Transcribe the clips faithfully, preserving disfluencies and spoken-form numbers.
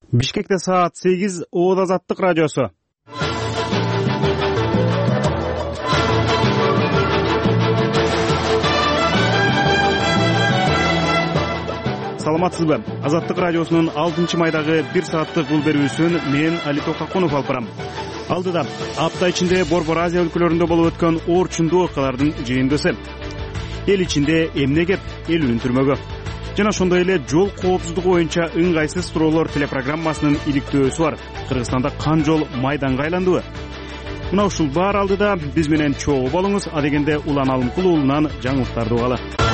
Бишкекте саат сегиз, Ооз Азаттык радиосу. Саламатсызбы? Азаттык радиосунун алтынчы майдагы бир сааттык бул берүүсүн мен Али Токакунов алып барам. Алдыда апта ичинде Борбор Азия өлкөлөрүндө болуп өткөн оорчундуу окуялардын жыйындысы. Эл ичинде эмне кеп, эл үнүндүрмөгө. Жана ошондой эле жол коопсуздугу боюнча ыңгайсыз суроолор телепрограммасынын иликтөөсү бар. Кыргызстанда кан жол майданга айландыбы? Мына ушул баары алдыда биз менен чогуу болуңуз. Адегенде Улан Алымкул уулунан жаңылыктарды угалы.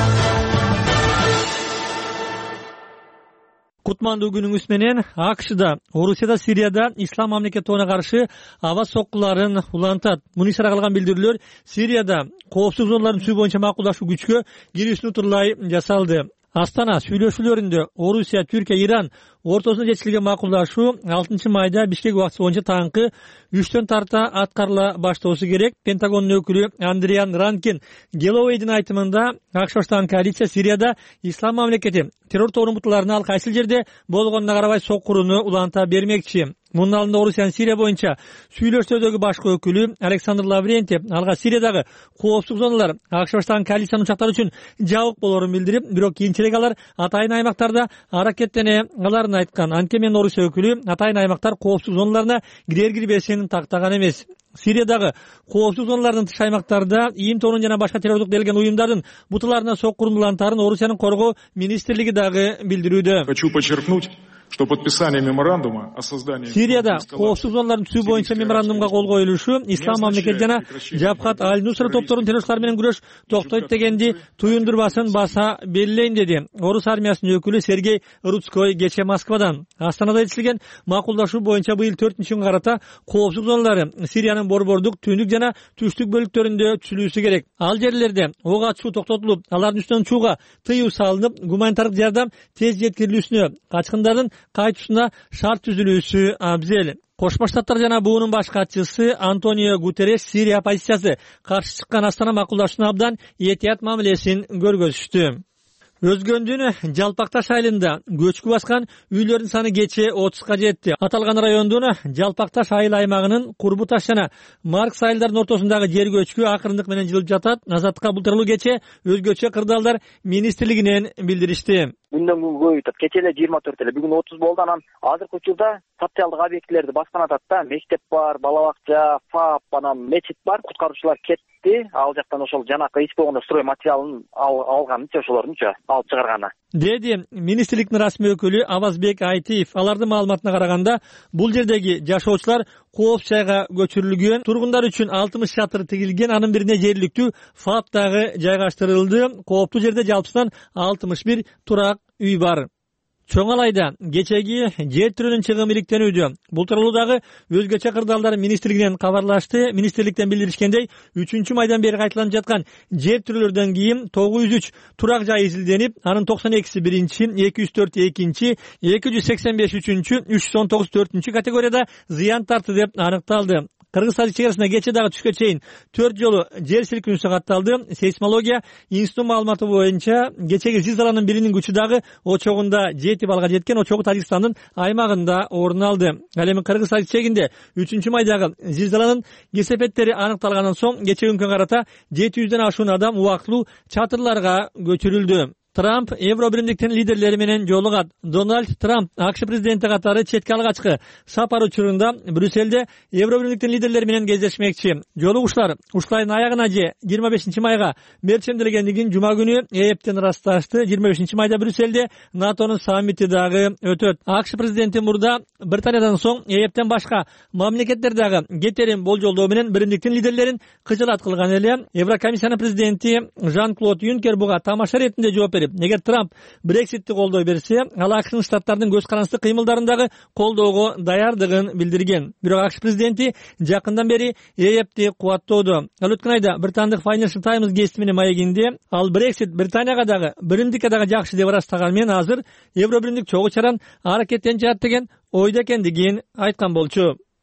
Кутмандуу күнүңүз менен. АКШда, Орусияда, Сирияда ислам мамлекети тобуна каршы аба соккуларын улантат. Муну ишара кылган билдирүүлөр Сирияда коопсуздук зоналарын түзүү боюнча макулдашуу күчкө кирүүсүнө турлай жасалды. Астана сүйлөшүүлөрүндө Орусия, Түркия, Иран ортосунда жетишилген макулдашуу алтынчы майда Бишкек убактысы боюнча таңкы үчтөн тарта аткарыла баштоосу керек. Пентагондун өкүлү Андриан Ранкин Геловейдин айтымында АКШ баштаган коалиция Сирияда ислам мамлекети террор тобунун бутуларына ал кайсыл жерде болгонуна карабай соккуруну уланта бермекчи. Мунун алдында Орусиянын Сирия боюнча сүйлөшүүлөрдөгү башкы өкүлү Александр Лаврентьев алга Сириядагы коопсуздук зоналар АКШ баштаган коалициянын учактары үчүн жабык болорун билдирип, бирок кийинчерээк алар атайын аймактарда аракеттене аларын айткан. Анткени Орусия өкүлү атайын аймактар коопсуздук зоналарына кирер кирбесин тактаган эмес. Сириядагы коопсуздук зоналардын тыш аймактарда ийин тобунун жана башка террордук делген уюмдардын бутуларына соккурун улантарын Орусиянын коргоо министрлиги дагы билдирүүдө. Хочу подчеркнуть, что подписание меморандума о создании Сирияда коопсуздук зоналарын түзүү боюнча меморандумга кол коюлушу ислам мамлекети жана Жабхат аль-Нусра топторунун террорчулар менен күрөш токтойт дегенди туюндурбасын баса белгилейм деди Орус армиясынын өкүлү Сергей Рудской кечээ Москвадан. Астанада жетишилген макулдашуу боюнча быйыл төртүнчү күнгө карата коопсуздук зоналары Сириянын борбордук, түндүк жана түштүк бөлүктөрүндө түзүлүшү керек. Ал жерлерде ок атышуу токтотулуп, алардын үстүнөн чууга тыюу салынып, гуманитардык жардам тез жеткирилүүсүнө, качкындардын кайтуусуна шарт түзүлүүсү абзел. Кошмо Штаттар жана буунун баш катчысы Антонио Гутерреш Сирия оппозициясы каршы чыккан Астана макулдашууна абдан этият мамилесин көргөзүштү. Өзгөндүн Жалпакташ айылында көчкү баскан үйлөрдүн саны кечээ отузга жетти. Аталган райондун Жалпакташ айыл аймагынын Курбуташ жана Маркс айылдардын ортосундагы жер көчкү акырындык менен жылып жатат. Азаттыкка бул тууралуу кечээ өзгөчө кырдаалдар министрлигинен билдиришти. Күндөн күнгө көбөйтөт. Кечээ эле жыйырма төрт эле, бүгүн отуз болду. Анан азыркы учурда социалдык объектилерди баскан атат да. Мектеп бар, бала бакча, ФАП, анан мечит бар. Куткаруучулар кетти. Ал жактан ошол жанакы эч болгондо строй материалын алганычы, ошолордунчу алып чыгарганы. Деди министрликтин расмий өкүлү Авазбек Айтиев. Алардын маалыматына караганда, бул жердеги жашоочулар коопсуз жайга көчүрүлгөн. Тургундар үчүн алтымыш шатыр тигилген, анын бирине жергиликтүү ФАП дагы жайгаштырылды. Кооптуу жерде жалпысынан алтымыш бир турак үй бар. Чоңалайда кечеги жер түрүнүн чыгымы иликтенүүдө. Бул тууралуу дагы өзгөчө кырдаалдар министрлигинен кабарлашты. Министрликтен билдиришкендей, үчүнчү майдан бери кайталанып жаткан жер түрлөрдөн кийин тогуз жүз үч турак жай изилденип, анын токсон экиси биринчи, эки жүз төрт экинчи, эки жүз сексен беш үчүнчү, үч жүз он тогуз төртүнчү категорияда зыян тартты деп аныкталды. Кыргыз-Тажик чекарасына кечээ дагы түшкө чейин төрт жолу жер силкинүүсү катталды. Сейсмология институтунун маалыматы боюнча кечеги зилзаланын биринин күчү дагы очогунда жети балга жеткен. Очогу Тажикстандын аймагында орун алды. Ал эми Кыргыз-Тажик чегинде үчүнчү майдагы зилзаланын кесепеттери аныкталгандан соң кечээ күнгө карата жети жүздөн ашуун адам убактылуу чатырларга көчүрүлдү. Трамп Евробиримдиктин лидерлери менен жолугат. Дональд Трамп АКШ президенти катары четке алгачкы сапар учурунда Брюсселде Евробиримдиктин лидерлери менен кездешмекчи. Жолугушуулар ушул айдын аягына же жыйырма бешинчи майга мерчемделгендигин жума күнү ЭЭПтен ырасташты. жыйырма бешинчи майда Брюсселде НАТОнун саммити дагы өтөт. АКШ президенти мурда Британиядан соң ЭЭПтен башка мамлекеттер дагы кетерин болжолдоо менен биримдиктин лидерлерин кыжылат кылган эле. Еврокомиссиянын президенти Жан-Клод Юнкер буга тамаша иретинде жооп берди. Эгер Трамп Брекситти колдой берсе, ал АКШнын штаттардын көз карандысы кыймылдарын колдоого даярдыгын билдирген. Бирок АКШ президенти жакындан бери ЭЭПти кубаттоодо. Ал өткөн айда британдык Financial Times кесимине маегинде ал Брексит Британияга дагы, биримдикке дагы жакшы деп ырастаган менен азыр Евробиримдик чогуу чаран аракеттенip жатат деген ойдо экендигин айткан болчу.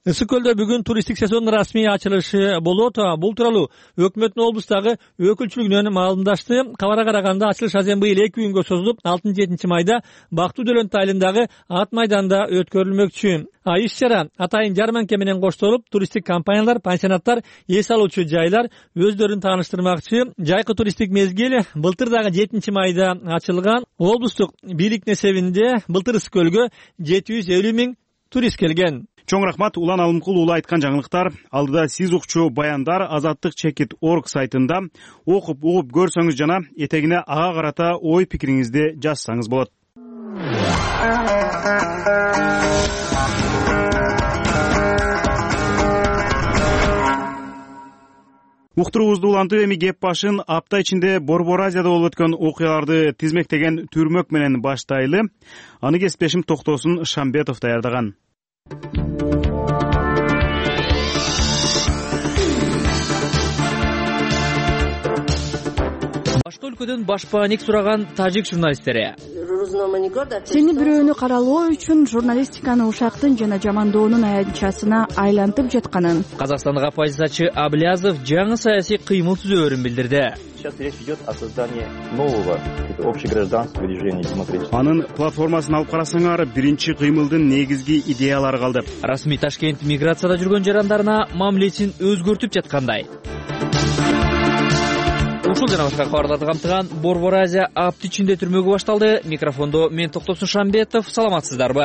Ысык көлдө бүгүн туристтик сезондун расмий ачылышы болот. Бул тууралуу өкмөттүн облустагы өкүлчүлүгүнөн маалымдашты. Кабарга караганда ачылыш азем быйыл эки күнгө созулуп, алтынчы жетинчи майда Бактуу Дөлөнт айылындагы ат майданда өткөрүлмөкчү. Иш чара атайын жарманка менен коштолуп, туристтик компаниялар, пансионаттар, эс алуучу жайлар өздөрүн тааныштырмакчы. Жайкы туристтик мезгил былтыр дагы жетинчи майда ачылган. Облустук бийлик несебинде былтыр Ысык көлгө жети жүз элүү миң турист келген. Чоң рахмат Улан Алымкул уулу айткан жаңылыктар. Алдыда сиз укчу баяндар азаттык чекит орг сайтында окуп угуп көрсөңүз жана этегине ага карата ой пикириңизди жазсаңыз болот. Уктуруубузду улантып, эми кеп башын апта ичинде Борбор Азияда болуп өткөн окуяларды тизмектеген түрмөк менен баштайлы. Аны кесиптешим Токтосун Шамбетов даярдаган. Башка өлкөдөн башпааник сураган тажик журналисттери. Сени бирөөнү каралоо үчүн журналистиканы ушактын жана жамандоонун аянтчасына айлантып жатканын. Казакстандык оппозициячы Аблязов жаңы саясий кыймыл түзөөрүн билдирди. Сейчас речь идет о создании нового общегражданского движения демократического. Анын платформасын алып карасаңар, биринчи кыймылдын негизги идеялары калды. Расмий Ташкент миграцияда жүргөн жарандарына мамилесин өзгөртүп жаткандай. Ушул жана башка кабарларды камтыган Борбор Азия апта ичинде түрмөгү башталды. Микрофондо мен Токтосун Шамбетов. Саламатсыздарбы?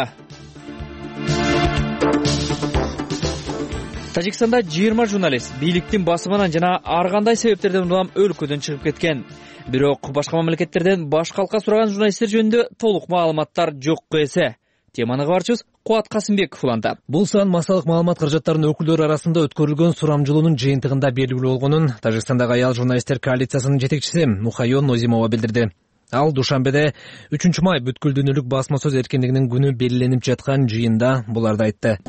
Тажикстанда жыйырма журналист бийликтин басымынан жана ар кандай себептерден улам өлкөдөн чыгып кеткен. Бирок башка мамлекеттерден баш калка сураган журналисттер жөнүндө толук маалыматтар жокко эсе. Теманы кабарчыбыз Куат Касымбеков улантат. Бул сан массалык маалымат каражаттарынын өкүлдөрү арасында өткөрүлгөн сурамжылоонун жыйынтыгында белгилүү болгонун Тажикстандагы аял журналисттер коалициясынын жетекчиси Мухайон Нозимова билдирди. Ал Душанбеде үчүнчү май бүткүл дүйнөлүк басма сөз эркиндигинин күнү белгиленип жаткан жыйында буларды айтты.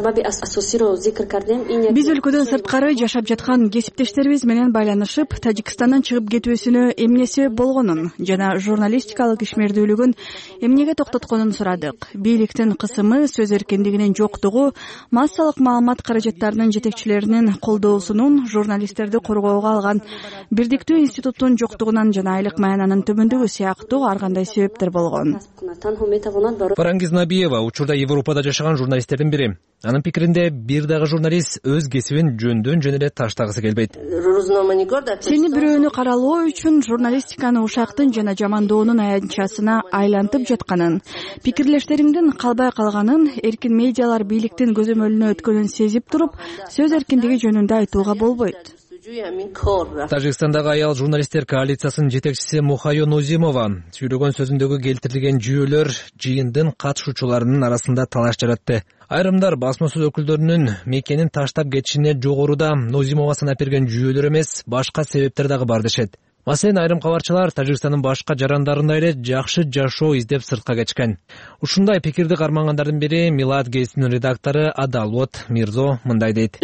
Биз өлкөдөн сырткары жашап жаткан кесиптештерибиз менен байланышып, Тажикстандан чыгып кетүүсүнө эмне себеп болгонун жана журналистикалык ишмердүүлүгүн эмнеге токтотконун сурадык. Бийликтин кысымы, сөз эркиндигинин жоктугу, массалык маалымат каражаттарынын жетекчилеринин колдоосунун, журналисттерди коргоого алган бирдиктүү институттун жоктугунан жана айлык маянанын төмөндүгү сыяктуу ар кандай себептер болгон. Фарангиз Набиева учурда Европада жашаган журналисттердин бири. Анын пикиринде бир дагы журналист өз кесибин жөндөн жөн эле таштагысы келбейт. Сени бирөөнү каралоо үчүн журналистиканы ушактын жана жамандоонун аянтчасына айлантып жатканын, пикирлештериңдин калбай калганын, эркин медиалар бийликтин көзөмөлүнө өткөнүн сезип туруп, сөз эркиндиги жөнүндө айтууга болбойт. Тажикстандагы аял журналисттер коалициясынын жетекчиси Мухайон Нозимова сүйлөгөн сөзүндөгү келтирилген жүйөлөр жыйындын катышуучуларынын арасында талаш жаратты. Айрымдар басма сөз өкүлдөрүнүн мекенин таштап кетишине жогоруда Нозимова санап берген жүйөлөр эмес, башка себептер дагы бар дешет. Маселен, айрым кабарчылар Тажикстандын башка жарандарындай эле жакшы жашоо издеп сыртка кетишкен. Ушундай пикирди кармангандардын бири Милад гезитинин редактору Адалот Мирзо мындай дейт.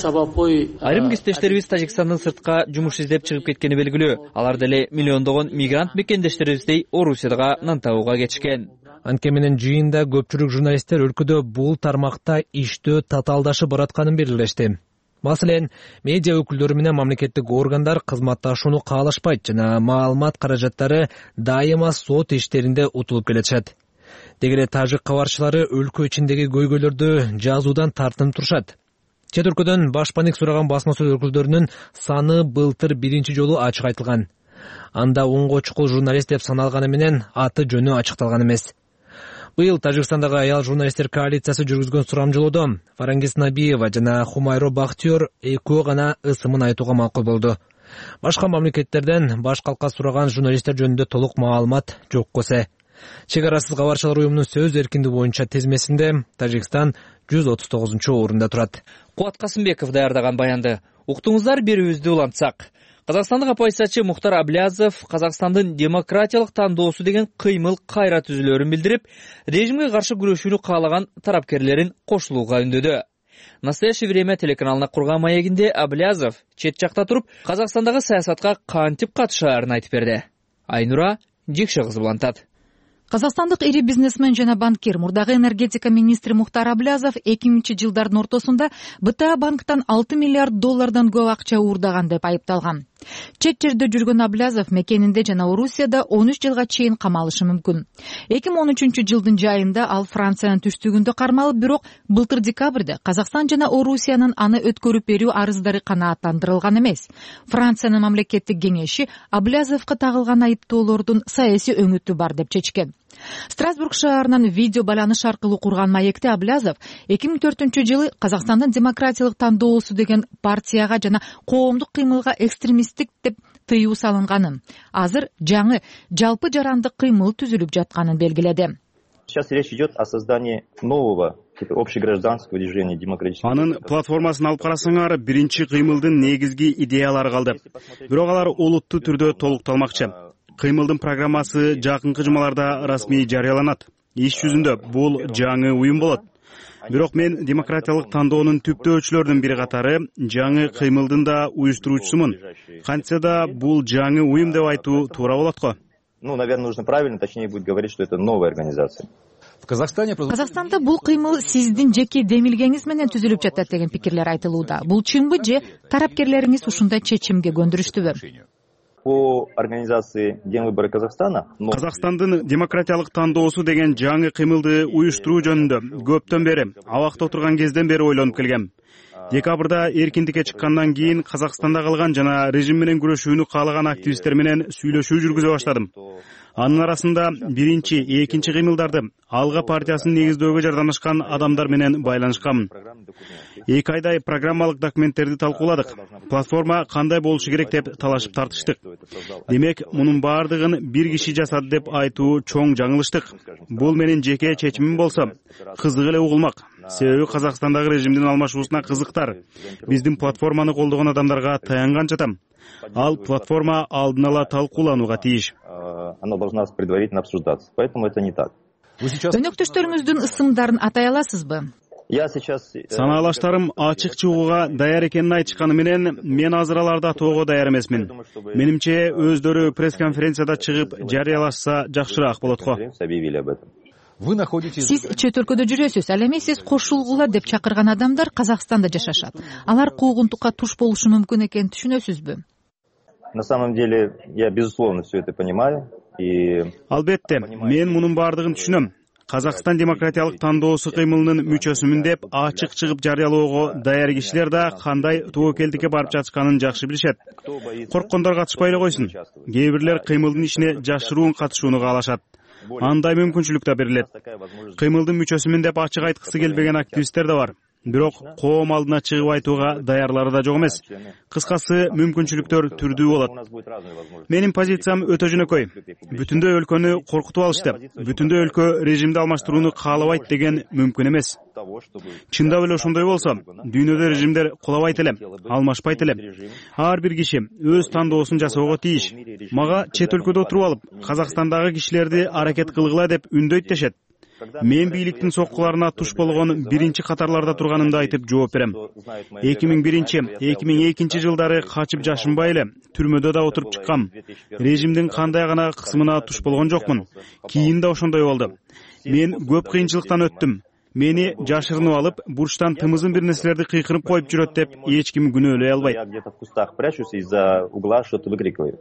Айрым кесиптештерибиз Тажикстандын сыртка жумуш издеп чыгып кеткени белгилүү. Алар деле миллиондогон мигрант мекендештерибиздей Орусияга нан табууга кетишкен. Анткени менен жыйында көпчүлүк журналисттер өлкөдө бул тармакта иштөө татаалдашып баратканын белгилешти. Маселен, медиа өкүлдөрү менен мамлекеттик органдар кызматташууну каалашпайт жана маалымат каражаттары дайыма сот иштеринде утулуп келишет. Деги эле тажик кабарчылары өлкө ичиндеги көйгөйлөрдү жазуудан тартынып турушат. Чет өлкөдөн башпаник сураган басма сөз өкүлдөрүнүн саны былтыр биринчи жолу ачык айтылган. Анда онго чукул журналист деп саналганы менен аты жөнү ачыкталган эмес. Быйыл Тажикстандагы аял журналисттер коалициясы жүргүзгөн сурамжылоодо Фарангиз Набиева жана Хумайро Бахтиёр экөө гана ысымын айтууга макул болду. Башка мамлекеттерден баш калка сураган журналисттер жөнүндө толук маалымат жокко эсе. Чек арасыз кабарчылар уюмунун сөз эркиндиги боюнча тизмесинде Тажикстан жүз отуз тогузунчу орунда турат. Куат Касымбеков даярдаган баянды уктуңуздар, берүүбүздү улантсак. Казакстандык оппозициячы Мухтар Аблязов Казакстандын демократиялык тандоосу деген кыймыл кайра түзүлөөрүн билдирип, режимге каршы күрөшүүнү каалаган тарапкерлерин кошулууга үндөдү. Настоящее время телеканалына курган маегинде Аблязов чет жакта туруп, Казакстандагы саясатка кантип катышаарын айтып берди. Айнура Жекше кызы улантат. Казакстандык ири бизнесмен жана банкир, мурдагы энергетика министри Мухтар Аблязов эки миңинчи жылдардын ортосунда Б Т А банктан алты миллиард доллардан көп акча уурдаган деп айыпталган. Чет жерде жүргөн Аблязов мекенинде жана Орусияда он үч жылга чейин камалышы мүмкүн. эки миң он үчүнчү жылдын жайында ал Франциянын түштүгүндө кармалып, бирок былтыр декабрда Казакстан жана Орусиянын аны өткөрүп берүү арыздары канааттандырылган эмес. Франциянын мамлекеттик кеңеши Аблязовго тагылган айыптоолордун саясий өңүтү бар деп чечкен. Страсбург шаарынан видео байланыш аркылуу курган маекте Аблязов эки миң төртүнчү жылы Казакстандын демократиялык тандоосу деген партияга жана коомдук кыймылга экстремисттик деп тыюу салынганын, азыр жаңы жалпы жарандык кыймыл түзүлүп жатканын белгиледи. Сейчас речь идет о создании нового общегражданского движения демократического. Анын платформасын алып карасаңар, биринчи кыймылдын негизги идеялары калды. Бирок алар олуттуу түрдө толукталмакчы. Кыймылдын программасы жакынкы жумаларда расмий жарыяланат. Иш жүзүндө бул жаңы уюм болот. Бирок мен демократиялык тандоонун түптөөчүлөрдүн бири катары жаңы кыймылдын да уюштуруучусумун. Кантсе да бул жаңы уюм деп айтуу туура болот го. Ну, наверное, нужно правильно, точнее будет говорить, что это новая организация. Казакстанда бул кыймыл сиздин жеке демилгеңиз менен түзүлүп жатат деген пикирлер айтылууда. Бул чынбы же тарапкерлериңиз ушундай чечимге көндүрүштүбү? По организации День выборы Казахстана. Казакстандын демократиялык тандоосу деген жаңы кыймылды уюштуруу жөнүндө көптөн бери, абакта отурган кезден бери ойлонуп келгем. Декабрда эркиндикке чыккандан кийин Казакстанда калган жана режим менен күрөшүүнү каалаган активисттер менен сүйлөшүү жүргүзө баштадым. Анын арасында биринчи, экинчи кыймылдарды Алга партиясын негиздөөгө жардамдашкан адамдар менен байланышкам. Эки айдай программалык документтерди талкууладык. Платформа кандай болушу керек деп талашып тартыштык. Демек, мунун баардыгын бир киши жасады деп айтуу чоң жаңылыштык. Бул менин жеке чечимим болсо, кызык эле угулмак. Себеби Казакстандагы режимдин алмашуусуна кызыктар. Биздин платформаны колдогон адамдарга таянганча там. Ал платформа алдын ала талкууланууга тийиш. Она должна предварительно обсуждаться. Поэтому это не так. Өнөктөштөрүңүздүн ысымдарын атай аласызбы? Я сейчас санаалаштарым ачык чыгууга даяр экенин айтышканы менен мен азыр аларды атоого даяр эмесмин. Менимче өздөрү пресс-конференцияда чыгып жарыялашса жакшыраак болот го. Сиз чет өлкөдө жүрөсүз, ал эми сиз кошулгула деп чакырган адамдар Казакстанда жашашат. Алар куугунтукка туш болушу мүмкүн экенин түшүнөсүзбү? На самом деле, я безусловно все это понимаю. И... Албетте, мен мунун баардыгын түшүнөм. Казакстан демократиялык тандоосу кыймылынын мүчөсүмүн деп ачык чыгып жарыялоого даяр кишилер да кандай тобокелдикке барып жатышканын жакшы билишет. Корккондор катышпай эле койсун. Кээ бирлер кыймылдын ишине жашыруун катышууну каалашат. Андай мүмкүнчүлүк да берилет. Кыймылдын мүчөсүмүн деп ачык айткысы келбеген активисттер да бар. Бирок коом алдына чыгып айтууга даярлары да жок эмес. Кыскасы, мүмкүнчүлүктөр түрдүү болот. Менин позициям өтө жөнөкөй. Бүтүндөй өлкөнү коркутуп алышты. Бүтүндөй өлкө режимди алмаштырууну каалабайт деген мүмкүн эмес. Чындап эле ошондой болсо, дүйнөдө режимдер кулабайт эле, алмашпайт эле. Ар бир киши өз тандоосун жасоого тийиш. Мага чет өлкөдө отуруп алып, Казакстандагы кишилерди аракет кылгыла деп үндөйт дешет. Мен бийликтин соккуларына туш болгон биринчи катарларда турганымды айтып жооп берем. эки миң биринчи эки миң экинчи жылдары качып жашынбай эле түрмөдө да отуруп чыккам. Режимдин кандай гана кысымына туш болгон жокмун. Кийин да ошондой болду. Мен көп кыйынчылыктан өттүм. Мени жашырынып алып, бурчтан тымызын бир нерселерди кыйкырып коюп жүрөт деп эч ким күнөөлөй албайт. Я где-то в кустах прячусь, из-за угла что-то выкрикиваю.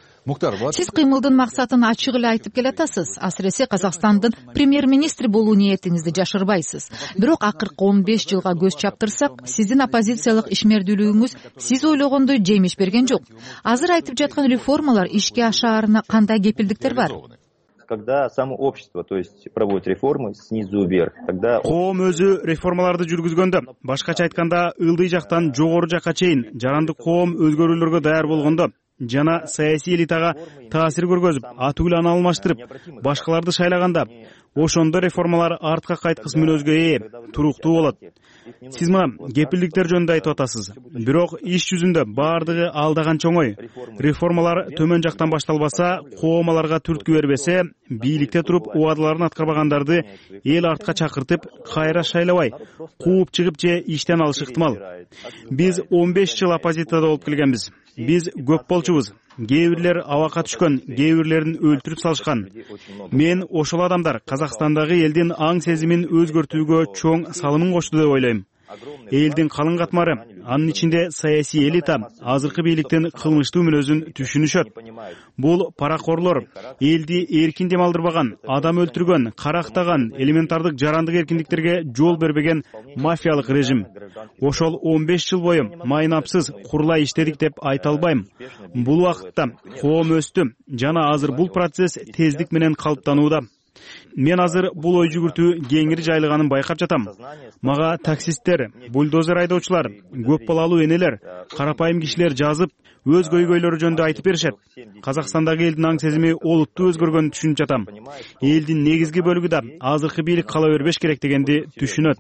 Сиз кыймылдын максатын ачык эле айтып келатасыз. Асыресе Казакстандын премьер-министри болуу ниетиңизди жашырбайсыз. Бирок акыркы он беш жылга көз чаптырсак, сиздин оппозициялык ишмердүүлүгүңүз сиз ойлогондой жемиш берген жок. Азыр айтып жаткан реформалар ишке ашаарына кандай кепилдиктер бар? Когда само общество, то есть проводит реформы снизу вверх, тогда коом өзү реформаларды жүргүзгөндө, башкача айтканда, ылдый жактан жогору жакка чейин жарандык коом өзгөрүүлөргө даяр болгондо жана саясий элитага таасир көргөзүп, аты үлан алмаштырып, башкаларды шайлаганда, ошондо реформалар артка кайткыс мүнөзгө ээ, туруктуу болот. Сиз мына кепилдиктер жөнүндө айтып атасыз. Бирок иш жүзүндө баардыгы алдаганча чоңой. Реформалар төмөн жактан башталбаса, коом аларга түрткү бербесе, бийликте туруп убадаларын аткарбагандарды эл артка чакыртып, кайра шайлабай, кууп чыгып же иштен алышы ыктымал. Биз он беш жыл оппозицияда болуп келгенбиз. Биз көп болчубуз. Кээ бирлер абакка түшкөн, кээ бирлерин өлтүрүп салышкан. Мен ошол адамдар Казакстандагы элдин аң сезимин өзгөртүүгө чоң салымын кошту деп ойлойм. Элдин калың катмары, анын ичинде саясий элита азыркы бийликтин кылмыштуу мүнөзүн түшүнүшөт. Бул паракорлор, элди эркин дем алдырбаган, адам өлтүргөн, карактаган, элементардык жарандык эркиндиктерге жол бербеген мафиялык режим. Ошол он беш жыл бою майнапсыз курулай иштедик деп айта албайм. Бул убакытта коом өстү жана азыр бул процесс тездик менен калыптанууда. Мен азыр бул ой жүгүртүү кеңири жайылганын байкап жатам. Мага таксисттер, бульдозер айдоочулар, көп балалуу энелер, карапайым кишилер жазып, өз көйгөйлөрү жөнүндө айтып беришет. Казакстандагы элдин аң сезими олуттуу өзгөргөнүн түшүнүп жатам. Элдин негизги бөлүгү да азыркы бийлик кала бербеш керек дегенди түшүнөт.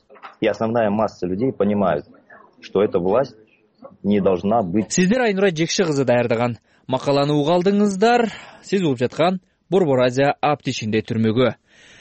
И основная масса людей понимают, что эта власть не должна быть. Сиздер Айнура Жекши кызы даярдаган макаланы угалдыңыздар. Сиз угуп жаткан Борбор Азия апт ичинде түрмөгө.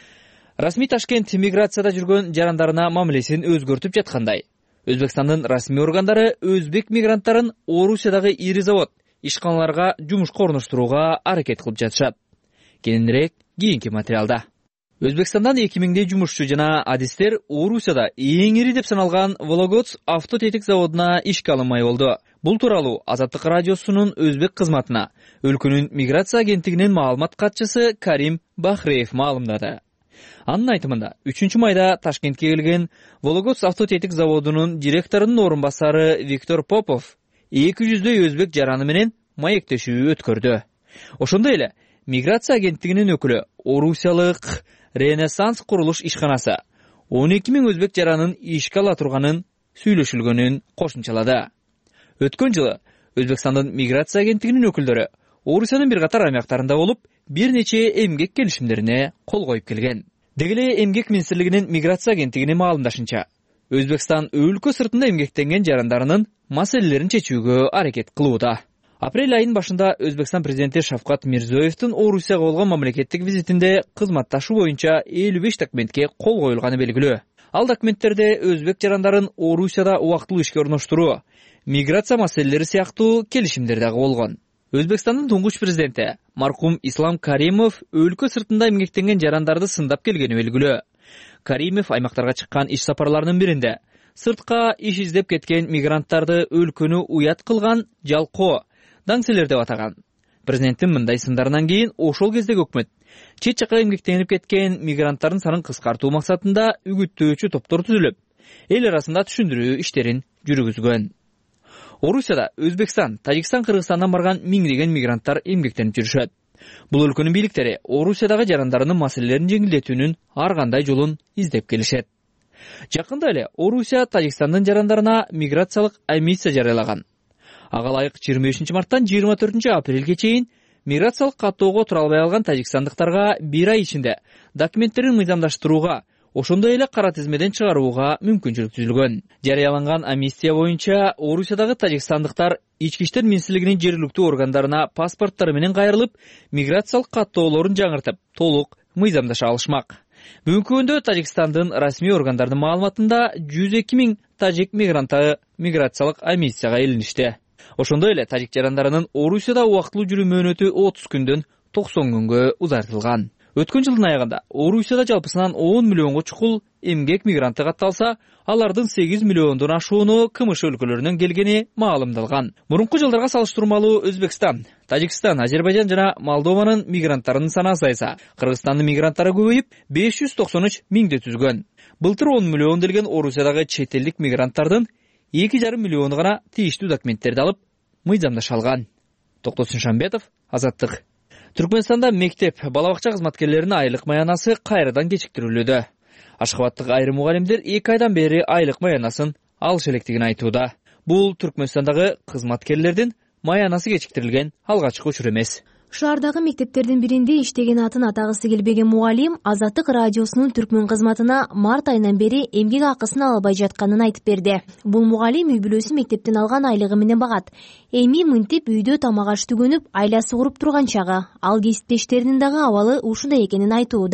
Расмий Ташкент миграцияда жүргөн жарандарына мамилесин өзгөртүп жаткандай. Өзбекстандын расмий органдары өзбек мигранттарын Орусиядагы ири завод, ишканаларга жумушка орноштурууга аракет кылып жатышат. Кененирээк кийинки материалда. Өзбекстандан эки миңдей жумушчу жана адистер Орусияда эң ири деп саналган Вологодс автотетик заводуна ишке алынмай болду. Бул тууралуу Азаттык радиосунун өзбек кызматына өлкөнүн миграция агенттигинин маалымат катчысы Карим Бахреев маалымдады. Анын айтымында үчүнчү майда Ташкентке келген Вологодс автотетик заводунун директорунун орун басары Виктор Попов эки жүздөй өзбек жараны менен маектешүү өткөрдү. Ошондой эле миграция агенттигинин өкүлү Орусиялык Ренессанс курулуш ишканасы он эки миң өзбек жаранын ишке ала турганын сүйлөшүлгөнүн кошумчалады. Өткөн жылы Өзбекстандын миграция агенттигинин өкүлдөрү Орусиянын бир катар аймактарында болуп, бир нече эмгек келишимдерине кол коюп келген. Дегеле эмгек министрлигинин миграция агенттигинин маалымдашынча, Өзбекстан өлкө сыртында эмгектенген жарандарынын маселелерин чечүүгө аракет кылууда. Апрель айынын башында Өзбекстан президенти Шавкат Мирзиёевдин Орусияга болгон мамлекеттик визитинде кызматташуу боюнча элүү беш документке кол коюлганы белгилүү. Ал документтерде өзбек жарандарын Орусияда убактылуу ишке орноштуруу, миграция маселелери сыяктуу келишимдер дагы болгон. Өзбекстандын туңгуч президенти маркум Ислам Каримов өлкө сыртында эмгектенген жарандарды сындап келгени белгилүү. Каримов аймактарга чыккан иш сапарларынын биринде сыртка иш издеп кеткен мигранттарды өлкөнү уят кылган жалкоо, даңселер деп атаган. Президенттин мындай сындарынан кийин ошол кездеги өкмөт чет жакка эмгектенип кеткен мигранттардын санын кыскартуу максатында үгүттөөчү топтор түзүлүп, эл арасында түшүндүрүү иштерин жүргүзгөн. Орусияда Өзбекстан, Тажикстан, Кыргызстандан барган миңдеген мигранттар эмгектенип жүрүшөт. Бул өлкөнүн бийликтери Орусиядагы жарандарынын маселелерин жеңилдетүүнүн ар кандай жолун издеп келишет. Жакында эле Орусия Тажикстандын жарандарына миграциялык амнистия жарыялаган. Ага ылайык жыйырма бешинчи марттан жыйырма төртүнчү апрелге чейин миграциялык каттоого тура албай калган тажикстандыктарга бир ай ичинде документтерин мыйзамдаштырууга, ошондой эле кара тизмеден чыгарууга мүмкүнчүлүк түзүлгөн. Жарыяланган амнистия боюнча Орусиядагы тажикстандыктар ички иштер министрлигинин жергиликтүү органдарына паспорттары менен кайрылып, миграциялык каттоолорун жаңыртып, толук мыйзамдаша алышмак. Бүгүнкү күндө Тажикстандын расмий органдарынын маалыматында жүз эки миң тажик мигранты миграциялык амнистияга илиништи. Ошондой эле тажик жарандарынын Орусияда убактылуу жүрүү мөөнөтү отуз күндөн токсон күнгө узартылган. Өткөн жылдын аягында Орусияда жалпысынан он миллионго чукул эмгек мигранты катталса, алардын сегиз миллиондон ашууну КМШ өлкөлөрүнөн келгени маалымдалган. Мурунку жылдарга салыштырмалуу Өзбекстан, Тажикстан, Азербайжан жана Молдованын мигранттарынын саны азайса, Кыргызстандын мигранттары көбөйүп беш жүз токсон үч миңди түзгөн. Былтыр он миллион делген Орусиядагы чет элдик мигранттардын эки жарым миллиону гана тийиштүү документтерди алып мыйзамдаша алган. Токтосун Шамбетов, Азаттык. Түркмөнстанда мектеп, бала бакча кызматкерлеринин айлык маянасы кайрадан кечиктирилүүдө. Ашхабадтык айрым мугалимдер эки айдан бери айлык маянасын алыш электигин айтууда. Бул Түркмөнстандагы кызматкерлердин маянасы кечиктирилген алгачкы учур эмес. Шаардагы мектептердин биринде иштеген атын атагысы келбеген мугалим Азаттык радиосунун түркмөн кызматына март айынан бери эмгек акысын ала албай жатканын айтып берди. Бул мугалим үй бүлөсү мектептен алган айлыгы менен багат. Эми мынтип үйдө тамак аш түгөнүп, айласы куруп турган чагы. Ал кесиптештеринин дагы абалы ушундай экенин айтууда.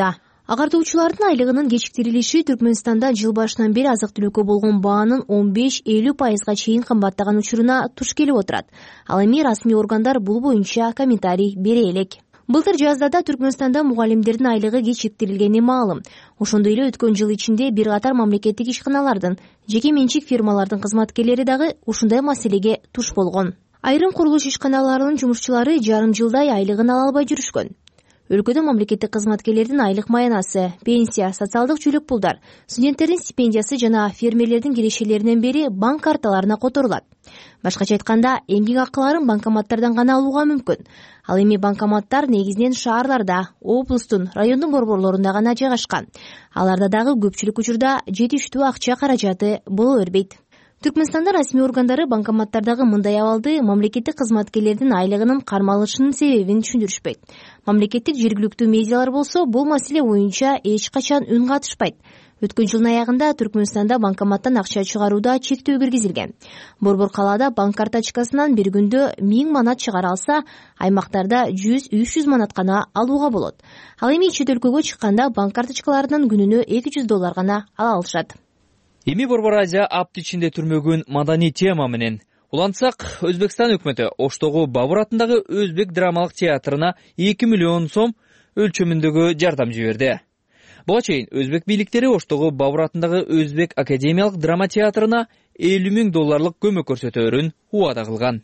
агартуучулардын айлыгынын кечиктирилиши Түркмөнстанда жыл башынан бери азык-түлүккө болгон баанын он беш элүү пайызга чейин кымбаттаган учуруна туш келип отурат. Ал эми расмий органдар бул боюнча комментарий бере элек. Былтыр жазда да Түркмөнстанда мугалимдердин айлыгы кечиктирилгени маалым. Ошондой эле өткөн жыл ичинде бир катар мамлекеттик ишканалардын, жеке менчик фирмалардын кызматкерлери дагы ушундай маселеге туш болгон. Айрым курулуш ишканаларынын жумушчулары жарым жылдай айлыгын ала албай жүрүшкөн. Өлкөдө мамлекеттик кызматкерлердин айлык маянасы, пенсия, социалдык чөлөк пулдар, студенттердин стипендиясы жана фермерлердин кирешелеринен бери банк карталарына которулат. Башкача айтканда, эмгек акыларын банкоматтардан гана алууга мүмкүн. Ал эми банкоматтар негизинен шаарларда, облустун, райондун борборлорунда гана жайгашкан. Аларда дагы көпчүлүк учурда жетиштүү акча каражаты боло бербейт. Түркмөнстанда расмий органдары банкоматтардагы мындай абалды мамлекеттик кызматкерлердин айлыгынын кармалышынын себебин түшүндүрүшпөйт. Мамлекеттик жергиликтүү медиалар болсо бул маселе боюнча эч качан үн катышпайт. Өткөн жылдын аягында Түркмөнстанда банкоматтан акча чыгарууда чектөө киргизилген. Борбор калаада банк карточкасынан бир күндө миң манат чыгара алса, аймактарда жүз үч жүз манат гана алууга болот. Ал эми чет өлкөгө чыкканда банк карточкаларынан күнүнө эки жүз доллар гана ала алышат. Эми Борбор Азия апты ичинде түрмөгөн маданий тема менен улантсак, Өзбекстан өкмөтү Оштогу Бабур атындагы Өзбек драмалык театрына эки миллион сом өлчөмүндөгү жардам жиберди. Буга чейин өзбек бийликтери Оштогу Бабур атындагы Өзбек академиялык драма театрына элүү миң долларлык көмөк көрсөтөөрүн убада кылган.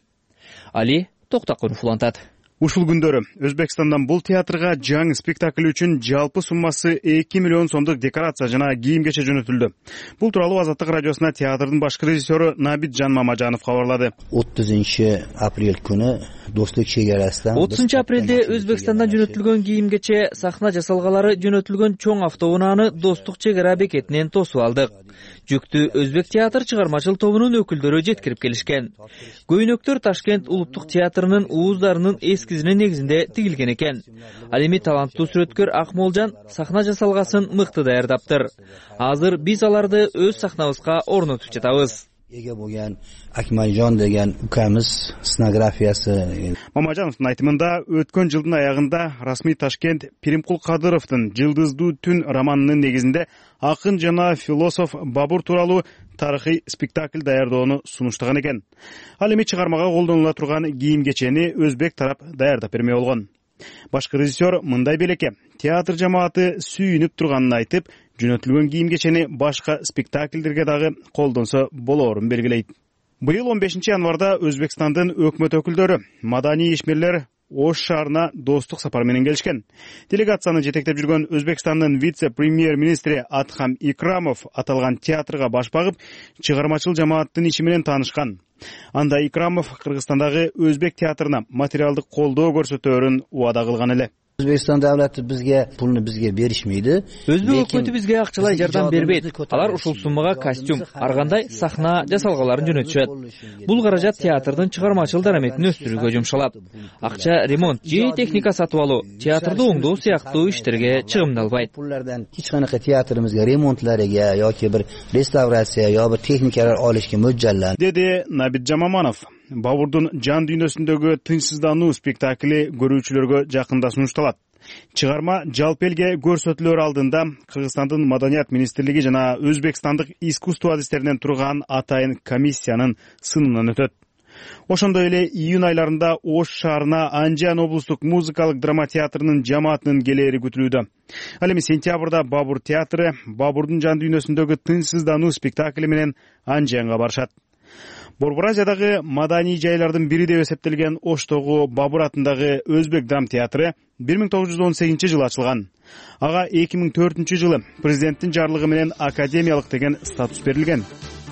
Али Токтакунов улантат. Ушул күндөрү Өзбекстандан бул театрга жаңы спектакль үчүн жалпы суммасы эки миллион сомдук декорация жана кийим кече жөнөтүлдү. Бул тууралуу Азаттык радиосуна театрдын башкы режиссеру Набитжан Мамажанов кабарлады. отузунчу апрель күнү достук чек-арасынан отузунчу апрелде Өзбекстандан жөнөтүлгөн кийим кече, сахна жасалгалары жөнөтүлгөн чоң автоунааны достук чек-ара бекетинен тосуп алдык. Жүктү Өзбек театр чыгармачыл тобунун өкүлдөрү жеткирип келишкен. Көйнөктөр Ташкент улуттук театрынын ууздарынын эскизинин негизинде тигилген экен. Ал эми таланттуу сүрөткөр Акмолжан сахна жасалгасын мыкты даярдаптыр. Азыр биз аларды өз сахнабызга орнотуп жатабыз. Эге болгон Акмолжан деген укамыз сценографиясы. Мамажановдун айтымында өткөн жылдын аягында расмий Ташкент Пиримкул Кадыровдун Жылдыздуу түн романынын негизинде акын жана философ Бабур тууралуу тарыхый спектакль даярдоону сунуштаган экен. Ал эми чыгармага колдонула турган кийим кечени өзбек тарап даярдап берме болгон. Башкы режиссер мындай белекке, театр жамааты сүйүнүп турганын айтып, жөнөтүлгөн кийим кечени башка спектакльдерге дагы колдонсо болоорун белгилейт. Быйыл он бешинчи январда Өзбекстандын өкмөт өкүлдөрү, маданий ишмерлер Ош шаарына достук сапар менен келишкен. Делегацияны жетектеп жүргөн Өзбекстандын вице-премьер-министри Атхам Икрамов аталган театрга баш багып, чыгармачыл жамааттын иши менен таанышкан. Анда Икрамов Кыргызстандагы өзбек театрына материалдык колдоо көрсөтөөрүн убада кылган эле. Өзбекстан давлаты бизге пулну бизге беришмейди. Өзбек өкмөтү бизге акчалай жардам бербейт. Алар ушул суммага костюм, ар кандай сахна жасалгаларын жөнөтүшөт. Бул каражат театрдын чыгармачыл дараметин өстүрүүгө жумшалат. Акча ремонт же техника сатып алуу, театрды оңдоо сыяктуу иштерге чыгымдалбайт. Пулlardan hech qanaqa teatrimizga remontlariga yoki bir restavratsiya yo bir texnikalar olishga mo'ljallan, dedi Nabitjан Маманов. Бабурдун жан дүйнөсүндөгү тынчсыздануу спектакли көрүүчүлөргө жакында сунушталат. Чыгарма жалпы элге көрсөтүлөр алдында Кыргызстандын Маданият министрлиги жана Өзбекстандык искусство адистеринен турган атайын комиссиянын сынынан өтөт. Ошондой эле июнь айларында Ош шаарына Анжан облустук музыкалык драма театрынын жамаатынын келери күтүлүүдө. Ал эми сентябрда Бабур театры Бабурдун жан дүйнөсүндөгү тынчсыздануу спектакли менен Анжанга барышат. Борбор Азиядагы маданий жайлардын бири деп эсептелген Оштогу Бабур атындагы Өзбек драм театры бир миң тогуз жүз он сегизинчи жылы ачылган. Ага эки миң төртүнчү жылы президенттин жарлыгы менен академиялык деген статус берилген.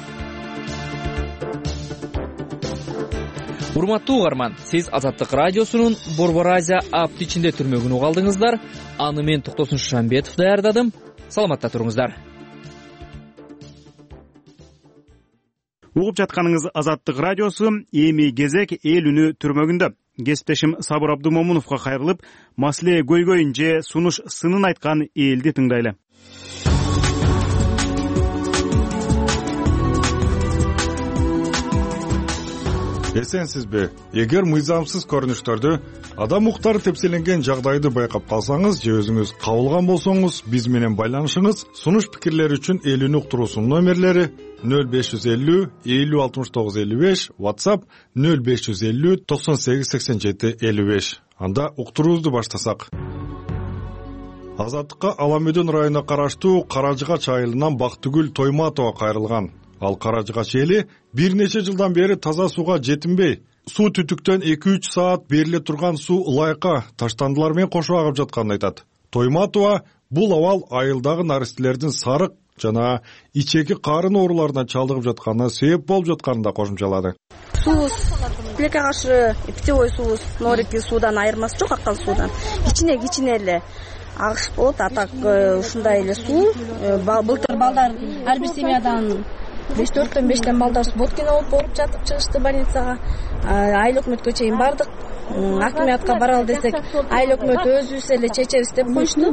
Урматтуу угарман, сиз Азаттык радиосунун Борбор Азия апты ичинде түрмөгүн уга алдыңыздар. Аны мен Токтосун Шамбетов даярдадым. Саламатта туруңуздар. Угуп жатканыңыз Азаттык радиосу, эми кезек эл үнү түрмөгүндө. Кесиптешим Сабыр Абдумомуновго кайрылып, маселе көйгөйүн же сунуш сынын айткан элди тыңдайлы. эсенсизби? Эгер мыйзамсыз көрүнүштөрдү, адам укуктары тепселенген жагдайды байкап калсаңыз же өзүңүз кабылган болсоңуз, биз менен байланышыңыз. Сунуш пикирлер үчүн элүү уктуруусунун номерлери нөл беш жүз элүү элүү алтымыш тогуз элүү беш, WhatsApp нөл беш жүз элүү токсон сегиз сексен жети элүү беш. Анда уктуруубузду баштасак. Азаттыкка Аламөдөн районуна караштуу Каражыгач айылынан Бактыгүл Тойматова кайрылган. Ал Каражыгач эли бир нече жылдан бери таза сууга жетинбей, суу түтүктөн эки үч саат бериле турган суу ылайка таштандылар менен кошо агып жатканын айтат. Тойматова бул абал айылдагы наристелердин сарык жана ичеки карын ооруларына чалдыгып жатканына себеп болуп жатканын да кошумчалады. Суубуз тилекке каршы питьевой суубуз ноореки суудан айырмасы жок, аккал суудан. Кичине кичине эле агыш болот, а так ушундай эле суу. Былтыр балдар ар бир семьядан беш төрттөн бештен балдар боткина болуп ооруп жатып чыгышты больницага. Айыл өкмөткө чейин бардык. Акимиятка баралы десек, айыл өкмөт өзүбүз эле чечебиз деп коюшту.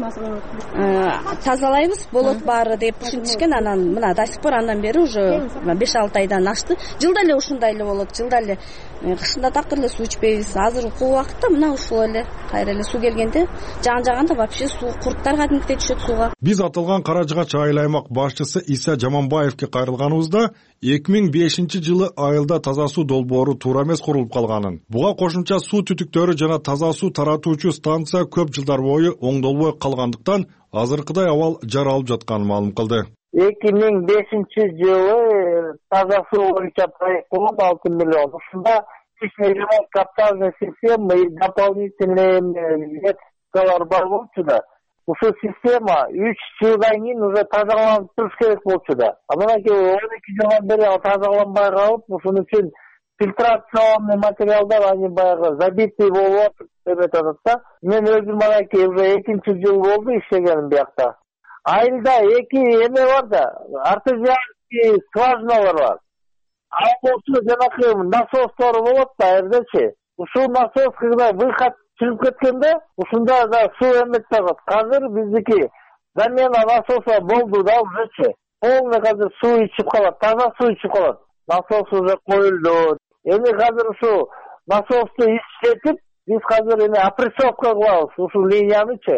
Тазалайбыз, болот баары деп ушинтишкен. Анан мына до сих пор андан бери уже беш алты айдан ашты. Жылда эле ушундай эле болот. Жылда эле кышында такыр эле суу ичпейбиз. Азыр куу убакытта мына ушул эле кайра эле суу келгенде жаган жаганда вообще суу курттар кадимкидей түшөт сууга. Биз аталган Каражыгач айыл аймак башчысы Иса Жаманбаевке кайрылганыбызда эки миң бешинчи жылы айылда таза суу долбоору туура эмес курулуп калганын, буга кошумча суу түтүктөрү жана таза суу таратуучу станция көп жылдар бою оңдолбой калгандыктан азыркыдай абал жаралып жатканын маалым кылды. эки миң бешинчи жылы таза суу боюнча проект кылып алты миллион. Ушунда капитальный система и дополнительные веткалар бар болчу да. Ушул система үч жылдан кийин уже тазаланып туруш керек болчу да. А мынакей он эки жылдан бери тазаланбай калып, ушун үчүн фильтрационный материалдар они баягы забитый болуп деп атат да. Мен өзүм мынакей уже экинчи жыл болду иштегеним биякта. Айылда эки эме бар да, артезианский скважиналар бар. Ал болсо жанакы насостор болот да, эрдечи. Ушул насос когда выход чыгып кеткенде, ушунда да суу эмет тагат. Азыр биздики замена насоса болду да ужечи. Полный азыр суу ичип калат, таза суу ичип калат. Насос уже коюлду. Эми азыр ушу насосту иштетип, биз азыр эми опрессовка кылабыз ушул линиянычы.